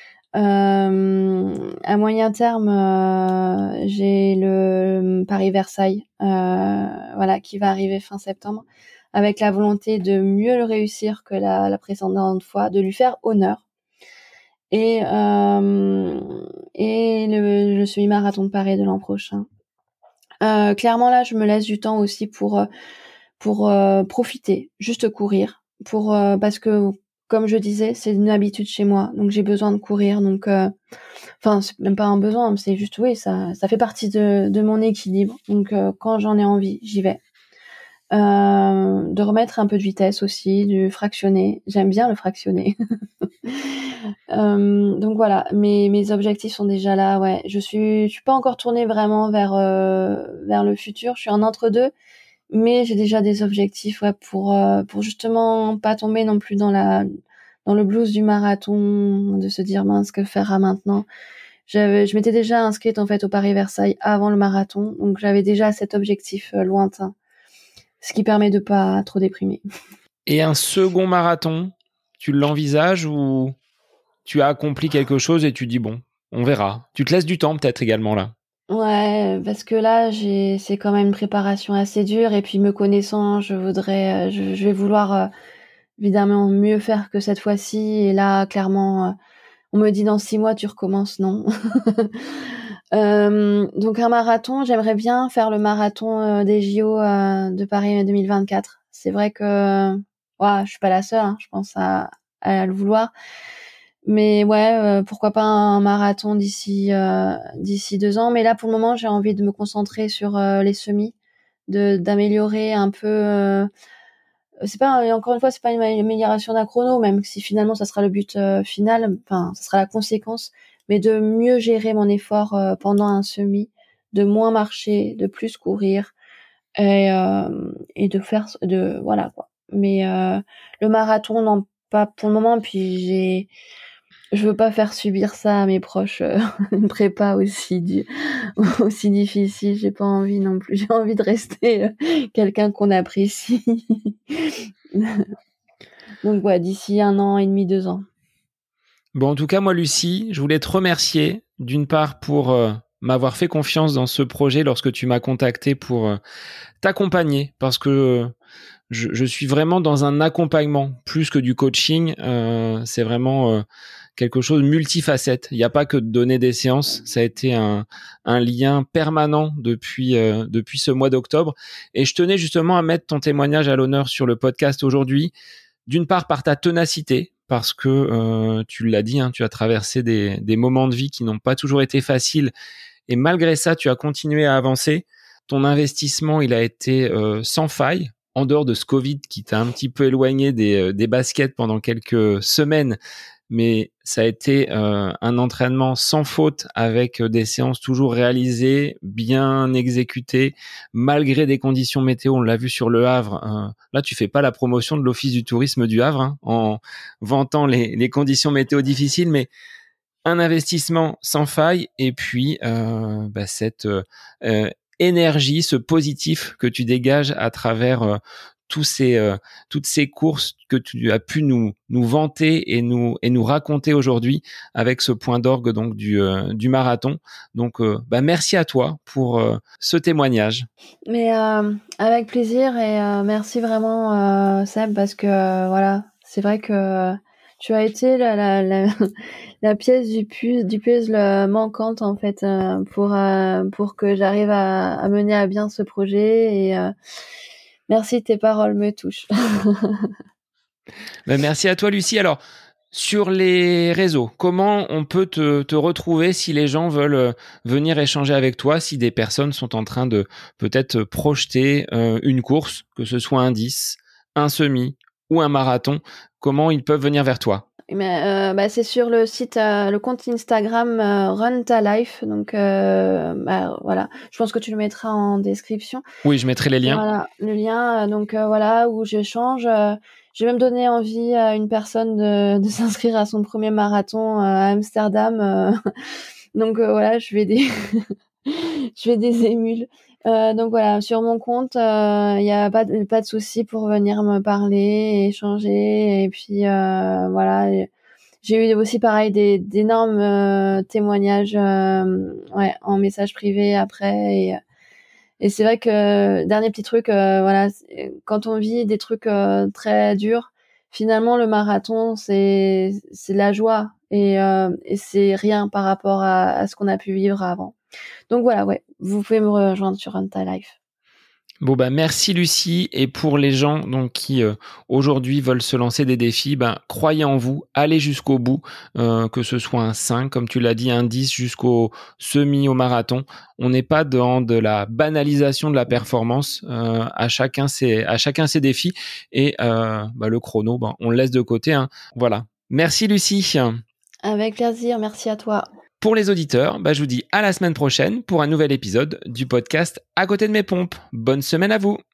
Euh, à moyen terme, euh, j'ai le Paris-Versailles, euh, voilà, qui va arriver fin septembre, avec la volonté de mieux le réussir que la, la précédente fois, de lui faire honneur. Et euh, et le, le semi-marathon de Paris de l'an prochain. Euh, clairement là, je me laisse du temps aussi pour pour euh, profiter, juste courir, pour euh, parce que comme je disais, c'est une habitude chez moi, donc j'ai besoin de courir. Donc, euh, enfin, c'est même pas un besoin, c'est juste, oui, ça, ça fait partie de, de mon équilibre. Donc, euh, quand j'en ai envie, j'y vais. Euh, de remettre un peu de vitesse aussi, du fractionné. J'aime bien le fractionné. euh, donc voilà, mes, mes objectifs sont déjà là. Ouais, je suis, je suis pas encore tournée vraiment vers euh, vers le futur. Je suis en entre-deux, mais j'ai déjà des objectifs, ouais, pour euh, pour justement pas tomber non plus dans la dans le blues du marathon, de se dire mince, que faire à maintenant. J'avais, je m'étais déjà inscrite en fait au Paris-Versailles avant le marathon, donc j'avais déjà cet objectif euh, lointain, ce qui permet de pas trop déprimer. Et un second marathon, tu l'envisages ou tu as accompli quelque chose et tu dis bon, on verra. Tu te laisses du temps peut-être également là. Ouais, parce que là, j'ai, c'est quand même une préparation assez dure, et puis me connaissant, je voudrais, je, je vais vouloir euh, évidemment mieux faire que cette fois-ci. Et là, clairement, euh, on me dit dans six mois tu recommences, non. euh, donc un marathon, j'aimerais bien faire le marathon euh, des J O euh, de Paris deux mille vingt-quatre. C'est vrai que, ouais, je suis pas la seule, hein, je pense à, à le vouloir. Mais ouais, euh, pourquoi pas un marathon d'ici euh, d'ici deux ans. Mais là, pour le moment, j'ai envie de me concentrer sur euh, les semis, de d'améliorer un peu. Euh, c'est pas encore une fois, c'est pas une amélioration d'un chrono, même si finalement ça sera le but euh, final. Enfin, ça sera la conséquence, mais de mieux gérer mon effort euh, pendant un semi, de moins marcher, de plus courir et euh, et de faire de voilà quoi. Mais euh, le marathon, non, pas pour le moment. Puis j'ai je veux pas faire subir ça à mes proches, euh, une prépa aussi du, aussi difficile. J'ai pas envie non plus. J'ai envie de rester euh, quelqu'un qu'on apprécie. Donc ouais, d'ici un an et demi, deux ans. Bon, en tout cas, moi, Lucie, je voulais te remercier d'une part pour euh, m'avoir fait confiance dans ce projet lorsque tu m'as contacté pour euh, t'accompagner, parce que euh, je, je suis vraiment dans un accompagnement plus que du coaching. Euh, c'est vraiment euh, quelque chose multifacette. Il n'y a pas que de donner des séances. Ça a été un, un lien permanent depuis euh, depuis ce mois d'octobre. Et je tenais justement à mettre ton témoignage à l'honneur sur le podcast aujourd'hui. D'une part par ta ténacité, parce que euh, tu l'as dit, hein, tu as traversé des, des moments de vie qui n'ont pas toujours été faciles, et malgré ça, tu as continué à avancer. Ton investissement, il a été euh, sans faille, en dehors de ce Covid qui t'a un petit peu éloigné des, euh, des baskets pendant quelques semaines, mais ça a été euh, un entraînement sans faute, avec euh, des séances toujours réalisées, bien exécutées, malgré des conditions météo. On l'a vu sur le Havre. Euh, là, tu fais pas la promotion de l'Office du tourisme du Havre, hein, en vantant les, les conditions météo difficiles, mais un investissement sans faille, et puis euh, bah, cette euh, énergie, ce positif que tu dégages à travers euh, tous ces, euh, toutes ces courses que tu as pu nous, nous vanter et nous, et nous raconter aujourd'hui, avec ce point d'orgue donc du, euh, du marathon. Donc, euh, bah, merci à toi pour euh, ce témoignage. Mais euh, avec plaisir, et euh, merci vraiment, euh, Seb, parce que euh, voilà, c'est vrai que tu as été la, la, la, la pièce du puzzle, du puzzle manquante en fait, euh, pour euh, pour que j'arrive à, à mener à bien ce projet. Et euh, merci, tes paroles me touchent. Bah, merci à toi, Lucie. Alors, sur les réseaux, comment on peut te, te retrouver si les gens veulent euh, venir échanger avec toi, si des personnes sont en train de peut-être projeter euh, une course, que ce soit un dix, un semi ou un marathon, comment ils peuvent venir vers toi? Mais euh, bah, c'est sur le site, euh, le compte Instagram euh, Run Ta Life. Donc euh, bah, voilà, je pense que tu le mettras en description. Oui, je mettrai les liens. Voilà, le lien. euh, donc euh, voilà, où je change. Euh, j'ai même donné envie à une personne de, de s'inscrire à son premier marathon euh, à Amsterdam. euh. donc euh, voilà, je vais des, je vais des émules. Euh, donc voilà, sur mon compte, il euh, y a pas de, pas de souci pour venir me parler, échanger. Et puis euh, voilà, j'ai eu aussi pareil des d'énormes euh, témoignages, euh, ouais, en message privé après. Et, et c'est vrai que dernier petit truc, euh, voilà, quand on vit des trucs euh, très durs, finalement le marathon c'est c'est la joie, et euh, et c'est rien par rapport à, à ce qu'on a pu vivre avant. Donc voilà, ouais, vous pouvez me rejoindre sur Run Ta Life. Bon bah merci Lucie, et pour les gens donc qui euh, aujourd'hui veulent se lancer des défis, ben croyez en vous, allez jusqu'au bout, euh, que ce soit un cinq comme tu l'as dit, un dix jusqu'au semi, au marathon. On n'est pas dans de la banalisation de la performance, euh, à chacun ses à chacun ses défis, et euh, bah, le chrono, ben, on le laisse de côté, hein. Voilà. Merci Lucie. Avec plaisir, merci à toi. Pour les auditeurs, bah, je vous dis à la semaine prochaine pour un nouvel épisode du podcast À côté de mes pompes. Bonne semaine à vous.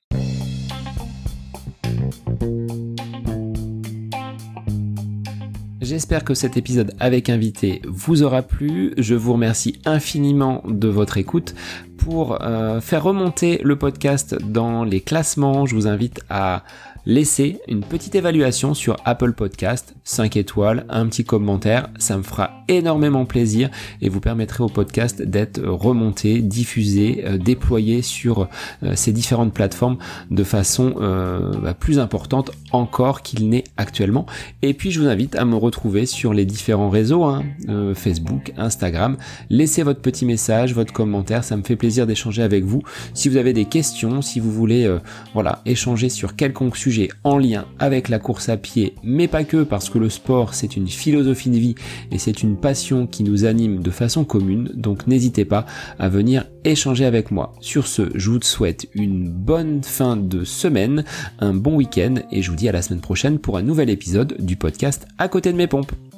J'espère que cet épisode avec invité vous aura plu. Je vous remercie infiniment de votre écoute. Pour euh, faire remonter le podcast dans les classements, je vous invite à laisser une petite évaluation sur Apple Podcast, cinq étoiles, un petit commentaire, ça me fera énormément plaisir et vous permettrez au podcast d'être remonté, diffusé, euh, déployé sur euh, ces différentes plateformes de façon euh, bah, plus importante encore qu'il n'est actuellement. Et puis je vous invite à me retrouver sur les différents réseaux, hein, euh, Facebook, Instagram. Laissez votre petit message, votre commentaire, ça me fait plaisir d'échanger avec vous. Si vous avez des questions, si vous voulez euh, voilà, échanger sur quelconque sujet en lien avec la course à pied, mais pas que, parce que le sport c'est une philosophie de vie et c'est une passion qui nous anime de façon commune, donc n'hésitez pas à venir échanger avec moi. Sur ce, je vous souhaite une bonne fin de semaine, un bon week-end et je vous dis à la semaine prochaine pour un nouvel épisode du podcast À côté de mes pompes.